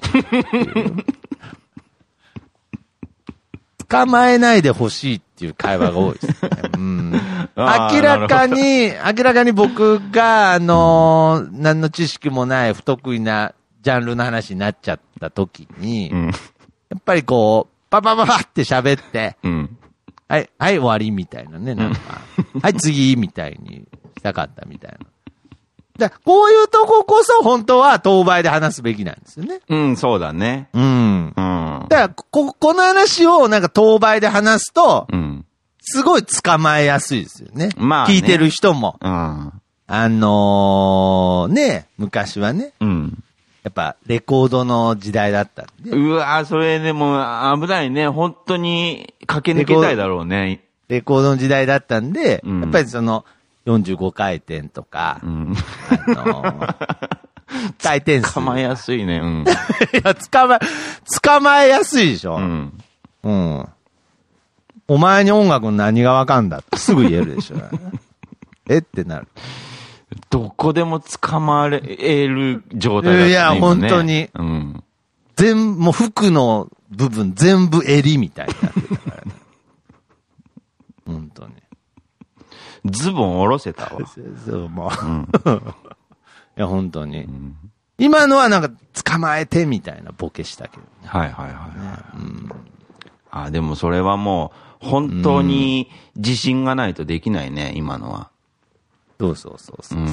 捕まえないでほしいっていう会話が多いですね。うん、明らかに、明らかに僕が、あのー、何の知識もない不得意なジャンルの話になっちゃった時に、うん、やっぱりこう、パパパパって喋って、うん、はい、はい、終わりみたいなね、なんか、うん、はい、次みたいにしたかったみたいな。だこういうとここそ本当は当倍で話すべきなんですよね。 うん、そうだね。 うん。うん。だからこ、この話をなんか当倍で話すと、うん、すごい捕まえやすいですよね。まあ、ね、聞いてる人も。うん。あのー、ね、昔はね。うん。やっぱ、レコードの時代だったんで。 うわぁ、それでも危ないね。本当に駆け抜けたいだろうね。 レコードの時代だったんで、うん、やっぱりその、よんじゅうごかいてんとか、うん、あのー、回転数。 捕まえやすいね。うん。 いや、捕まえ、捕まえやすいでしょ。うん。うん。お前に音楽の何がわかんだってすぐ言えるでしょ。えってなる。 どこでも捕まえる状態だったね。 いや、本当に。うん。全、もう服の部分全部襟みたいになってたからね。本当に。 ズボン下ろせたわ。 そう、もう。うん、いや、本当に、うん。今のはなんか捕まえてみたいなボケしたけど、ね。 はいはいはい、はい。うん、あ、でもそれはもう、本当に自信がないとできないね、今のは。 そうそうそうそう。うん、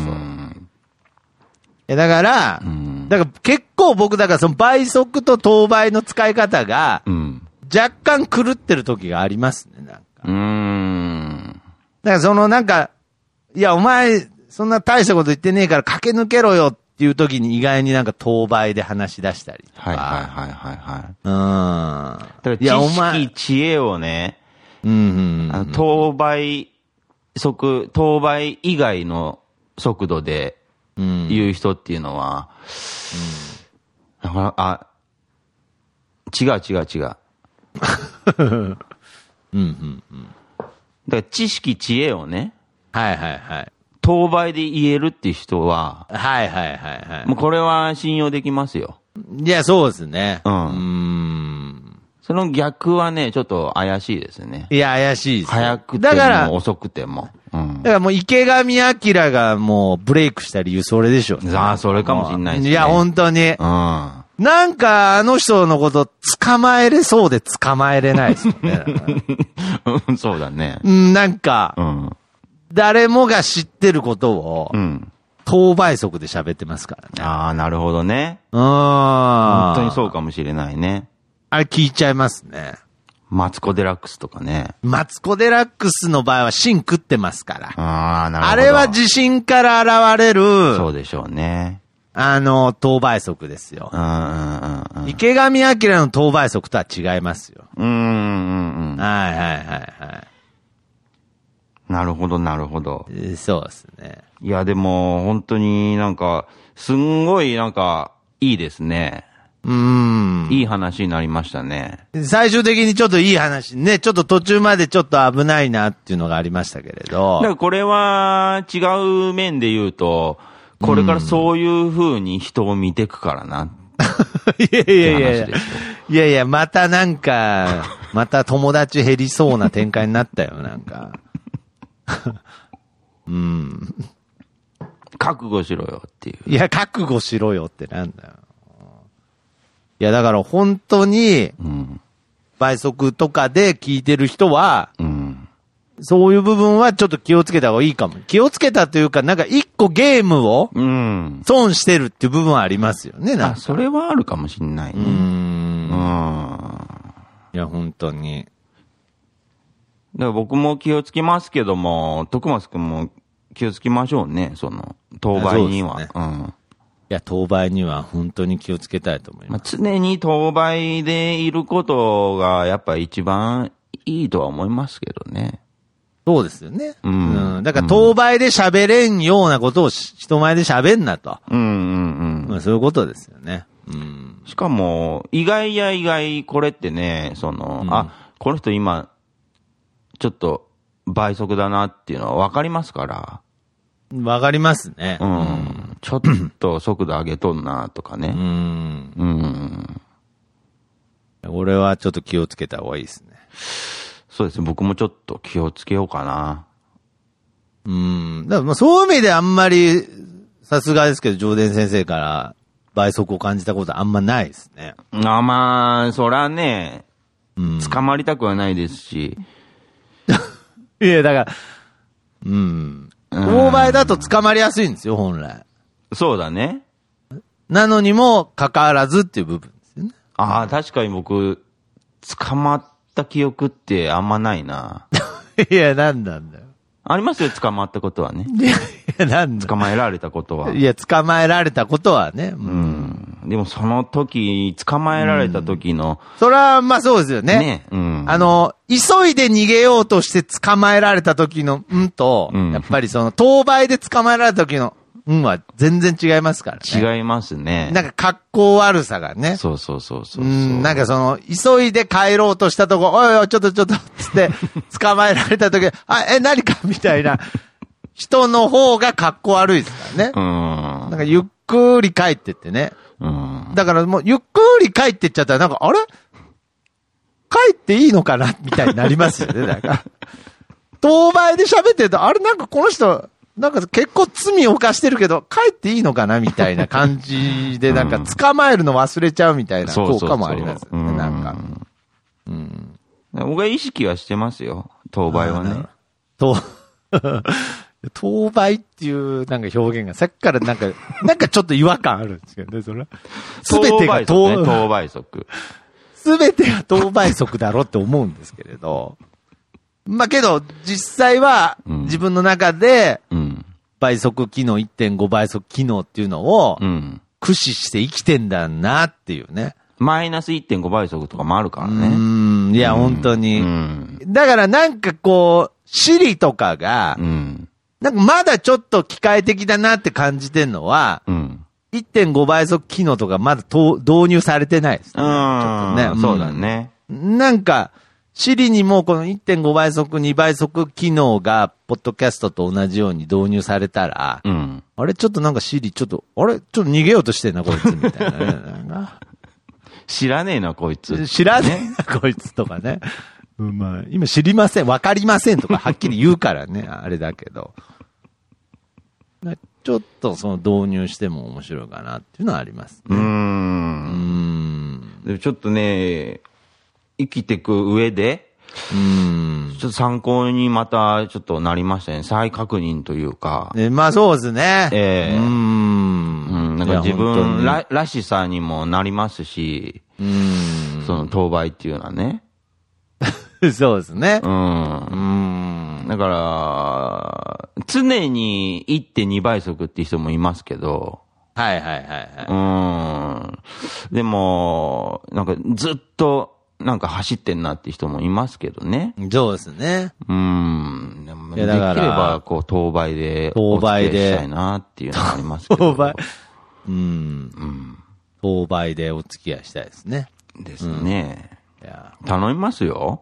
えだから、うん、だから結構僕、だからその倍速と等倍の使い方が、うん、若干狂ってる時がありますね、なんか。うーん。だからそのなんか、いやお前、そんな大したこと言ってねえから駆け抜けろよっていう時に意外になんか等倍で話し出したりとか。はいはいはいはいはい。うん。 だから知識、知恵をね、うんうんうん、等倍、速、等倍以外の速度で言う人っていうのは、うん、だから、あ、違う違う違う。うんうんうん。だから知識、知恵をね、 はいはいはい。 等倍で言えるっていう人は、 はいはいはいはい。 もうこれは信用できますよ。 いや、そうですね。うん。うーん。その逆はね、ちょっと怪しいですね。 いや、怪しいです。 早くても遅くても。 うん。だからもう池上彰がもうブレイクした理由それでしょう、 ね。ああ、それかもしんないですね。 いや、本当に。うん。なんかあの人のこと捕まえれそうで捕まえれないですよね。 そうだね。 うん、なんか、うん、誰もが知ってることを、うん、等倍速で喋ってますからね。 ああ、なるほどね。うん。本当にそうかもしれないね。 あれ聞いちゃいますね。 マツコデラックスとかね。 マツコデラックスの場合は芯食ってますから。 ああ、なるほど。 あれは自信から現れる。 そうでしょうね。 あの、等倍速ですよ。うんうんうん、池上彰の等倍速とは違いますよ。うんうんうん。はいはいはいはい。 なるほどなるほど。 そうですね。 いやでも本当になんか、すんごいなんか、いいですね。うん。いい話になりましたね。 最終的にちょっといい話ね、ちょっと途中までちょっと危ないなっていうのがありましたけれど。 だからこれは違う面で言うと、これからそういう風に人を見ていくからな。 いやいやいやいや。いやいや、またなんか、また友達減りそうな展開になったよ、なんか。うん。 覚悟しろよっていう。 いや、覚悟しろよってなんだよ。いや、だから本当に、倍速とかで聞いてる人は、うん、そういう部分はちょっと気をつけた方がいいかも。気をつけたというか、なんか一個ゲームを損してるっていう部分はありますよね。なんかあ、それはあるかもしれないね。うん。うん。 いや、本当に。 だから僕も気をつけますけども、徳松くんも気をつけましょうね、その、当倍には。ね、うん。 いや、当倍には本当に気をつけたいと思います。 まあ、常に当倍でいることがやっぱ一番いいとは思いますけどね。 そうですよね。うん。うん、だから当倍で喋れんようなことを人前で喋んなと。うんうんうん。まあ、そういうことですよね。うん。 しかも、意外や意外、これってね、その、うん、あ、この人今、ちょっと、 倍速だなっていうのはわかりますから。 わかりますね。 うん。ちょっと速度上げとんなとかね。 うん。 うん。 俺はちょっと気をつけた方がいいですね。 そうですね。僕もちょっと気をつけようかな。 うん。だからまあそういう意味であんまり、さすがですけど、上田先生から倍速を感じたことはあんまないですね。 あ、まあ、そらね、 うん、 捕まりたくはないですし。 いや、だから、うん。勾配だと捕まりやすいんですよ、本来。 そうだね。 なのにも、かかわらずっていう部分ですよね。 ああ、確かに僕、捕まった記憶ってあんまないな。 いや、なんなんだよ。 ありますよ、捕まったことはね。 いや、なんだ。 捕まえられたことは。 いや、捕まえられたことはね。 うん。うん、でもその時、捕まえられた時の。 うん、それは、まあそうですよね。 ね。うん。 あの、急いで逃げようとして捕まえられた時の、うんと、うん、やっぱりその、当倍で捕まえられた時の、うんは全然違いますからね。 違いますね。 なんか格好悪さがね。 そうそうそうそうそう。 うん、なんかその、急いで帰ろうとしたとこ、おいおい、ちょっとちょっと、つって、捕まえられた時、あ、え、何かみたいな、人の方が格好悪いですからね。うん。なんかゆっくり帰ってってね。うん。だからもう、ゆっくり帰ってっちゃったら、なんか、あれ帰っていいのかなみたいになりますよね、なんか。当倍で喋ってると、あれなんかこの人、なんか結構罪を犯してるけど、帰っていいのかなみたいな感じで、なんか捕まえるの忘れちゃうみたいな効果もありますよね、なんか。 うん。僕は意識はしてますよ、当倍はね。 当、当倍っていうなんか表現がさっきからなんか、なんかちょっと違和感あるんですけどね、それ。すべてが当、当倍速。 すべてが当倍速だろって思うんですけれど。まあけど、実際は自分の中で、倍速機能 いってんご 倍速機能っていうのを、駆使して生きてんだなっていうね。 マイナス いってんご 倍速とかもあるからね。 うん、いや、本当に。だからなんかこう、シリとかが、なんかまだちょっと機械的だなって感じてんのは、いってんご 倍速機能とかまだ導入されてないですね。ちょっとね。 そうだね。 なんか、シリにもこの いってんご 倍速、に倍速機能が、ポッドキャストと同じように導入されたら、うん、あれちょっとなんかシリちょっと、あれちょっと逃げようとしてんな、こいつ、みたいなね。 知らねえな、こいつ。 知らねえな、こいつとかね。うん、まあ、今知りません、わかりませんとかはっきり言うからね、あれだけど。ちょっとその導入しても面白いかなっていうのはありますね。うーん。うーん。でもちょっとね、生きていく上で、うん。ちょっと参考にまたちょっとなりましたね。再確認というか。 えまあそうですね。ええー。うん。 うん。なんか自分ららしさにもなりますし、うん。その当倍っていうのはね。 そうですね。うん。 うん。だから、常に いってんに 倍速っていう人もいますけど。 はいはいはいはい。 うん。でも、なんかずっと、なんか走ってんなって人もいますけどね。 そうですね。 うん。でもできれば、こう、当倍で、 当倍で。 したいなっていうのがありますけど。 当倍。うん。うん。当倍でお付き合いしたいですね。 ですね。うん、いや頼みますよ。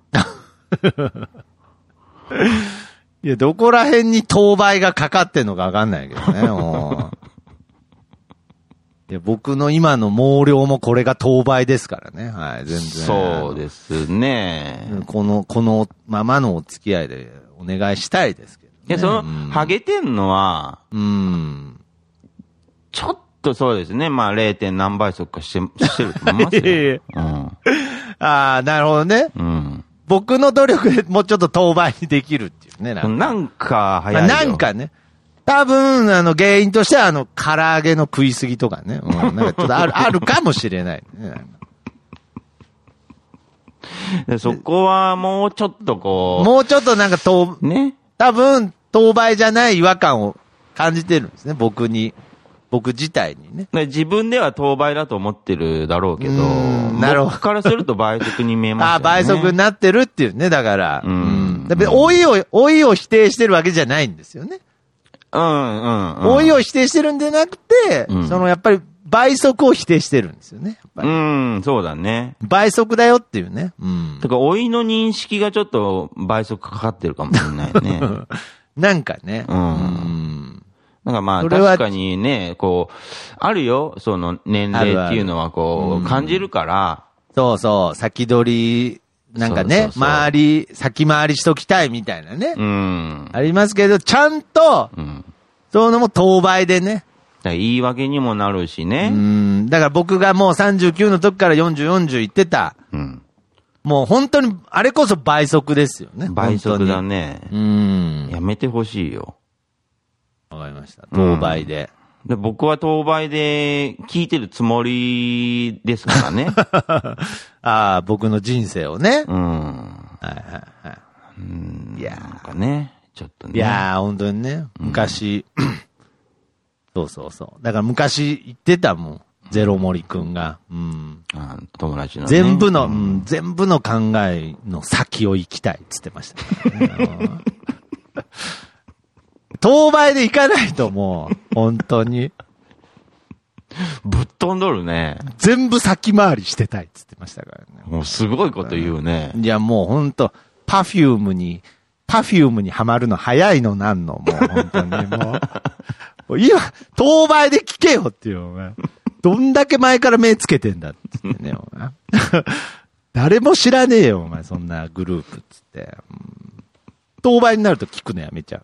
いや、どこら辺に当倍がかかってんのかわかんないけどね。もういや僕の今の毛量もこれが当倍ですからね。はい、全然。 そうですね。 この、このままのお付き合いでお願いしたいですけど、ね。 いや、その、うん、ハゲてんのは、うん。ちょっとそうですね。まあ、れい. 何倍速かして、してると思いますよ。いやいやうん、 ああ、なるほどね。うん。僕の努力でもうちょっと当倍にできるっていうね。 なんか、なんか早いよ。 なんかね。多分、あの、原因としては、あの、唐揚げの食いすぎとかね。うん、なんかちょっとある、あるかもしれない、 ね。そこはもうちょっとこう。 もうちょっとなんか、当、ね。多分、当倍じゃない違和感を感じてるんですね、僕に。僕自体にね。 自分では当倍だと思ってるだろうけど、なるほど。僕からすると倍速に見えますよね。ああ、 倍速になってるっていうね、だから。うん。だから老いを、老いを否定してるわけじゃないんですよね。 うんうん、うん。 老いを否定してるんじゃなくて、うん、そのやっぱり倍速を否定してるんですよね。やっぱりうん、そうだね。 倍速だよっていうね。うん。 だから、老いの認識がちょっと倍速かかってるかもしれないね。 なんかね。 うん。 うんなんかまあ、確かにね、こう、あるよ、その年齢っていうのはこう、感じるから。 そうそう、先取り、なんかね、そうそうそう回り、先回りしときたいみたいなね。 うん。 ありますけど、ちゃんと、うん、そういうのも当倍でね。 だ言い訳にもなるしね。 うん。だから僕がもうさんじゅうきゅうの時からよんじゅう、よんじゅう言ってた。うん。もう本当に、あれこそ倍速ですよね。 倍速だね。 うん。 やめてほしいよ。 わかりました。当倍で。 うん、で僕は当倍で聞いてるつもりですからね。 ああ、僕の人生をね。 うん。はいはいはい。 うん。いやー。 なんかね、ちょっとね。 いやー、本当にね。昔、うん、そうそうそう。だから昔言ってたもん。ゼロ森くんが。うん。 あ友達の、ね。 全部の、うん、全部の考えの先を行きたいって言ってましたからね。当倍で行かないともう、本当に。 ぶっ飛んどるね。 全部先回りしてたいって言ってましたからね。 もうすごいこと言うね。 いやもう本当パフュームに、パフュームにはまるの早いのなんの、もう本当にもう。今、当倍で聞けよっていうのどんだけ前から目つけてんだって言ってね、お前誰も知らねえよ、お前、そんなグループっつって。うん、当倍になると聞くのやめちゃう。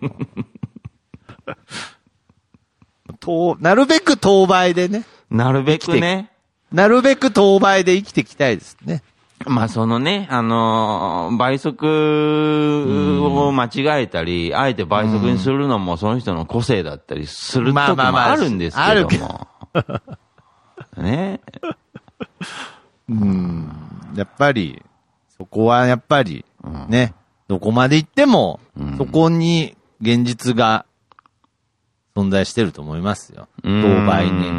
なるべく当倍でね。 なるべくね。 なるべく当倍で生きていきたいですね。 まあそのね、あのー、倍速を間違えたり、うん、あえて倍速にするのもその人の個性だったりする時もあるんですけども。ね。 うん。やっぱり、そこはやっぱり、ね、うん、どこまで行っても、うん、そこに現実が存在してると思いますよ。当倍に。うん。うん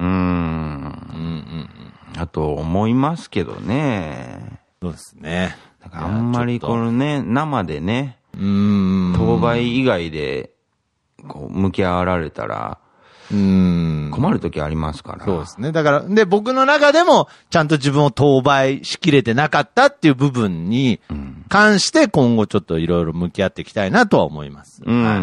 うんだと思いますけどね。 そうですね。 だからあんまりこのね、生でね、うーん当倍以外で、こう、向き合わられたら、うーん困る時ありますから。 そうですね。だから、で、僕の中でも、ちゃんと自分を当倍しきれてなかったっていう部分に関して、今後ちょっといろいろ向き合っていきたいなとは思います。 うん、うん、うん。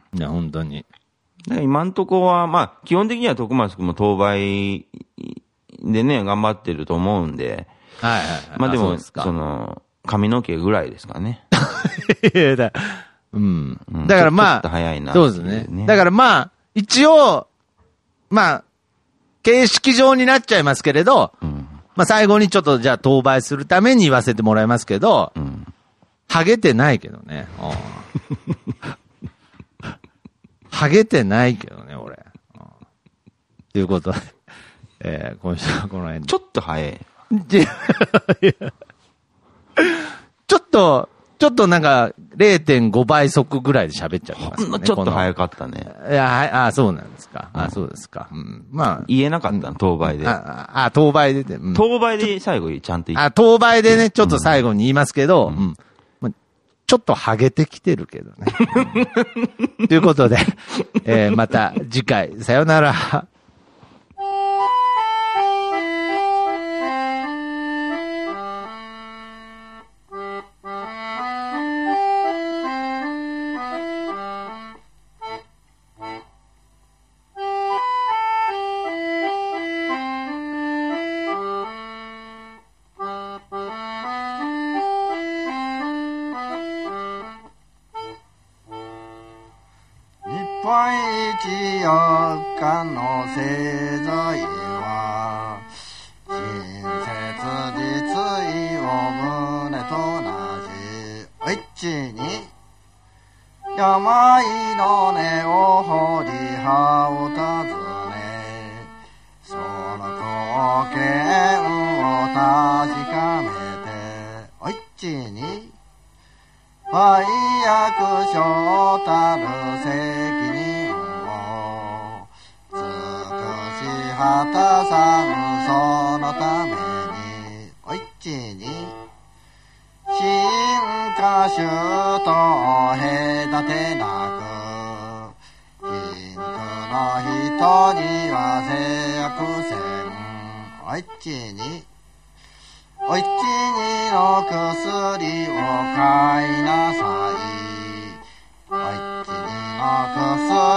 いや、本当に。 今んとこは、まあ、基本的には徳松君も当倍、でね、頑張ってると思うんで。 はいはいはい。 まあでも、そ, その、髪の毛ぐらいですかね。 いやだ、うん。だからまあ、ちょっと早いな、 ね。そうですね。だからまあ、一応、まあ、形式上になっちゃいますけれど、うん、まあ最後にちょっとじゃあ当倍するために言わせてもらいますけど、うん、ハゲてないけどね。ハゲてないけどね、俺。ということで。えー、今週はこの辺で。 ちょっと早い。 ちょっと、ちょっとなんか れいてんご 倍速ぐらいで喋っちゃってますね。 ほんのちょっと早かったね。 いや、あ、そうなんですか。うん、あ、そうですか。うん、まあ。 言えなかったの、当倍で。 あ、あ、当倍で、 うん。当倍で最後ちゃんと言って。 あ、当倍でね、ちょっと最後に言いますけど、うん。うんまあ、ちょっとハゲてきてるけどね。ということで、えー、また次回、さよなら。 日本一四日の製材は親切実意を胸と同じお一に病の根を掘り葉を尋ねその貢献を確かめてお一に愛役所たる責任を尽くし果たさぬそのためにお一に進化種と隔てなく貧苦の人人には誓約せん。おいちにおいちにの薬を買いなさい。おいちにの薬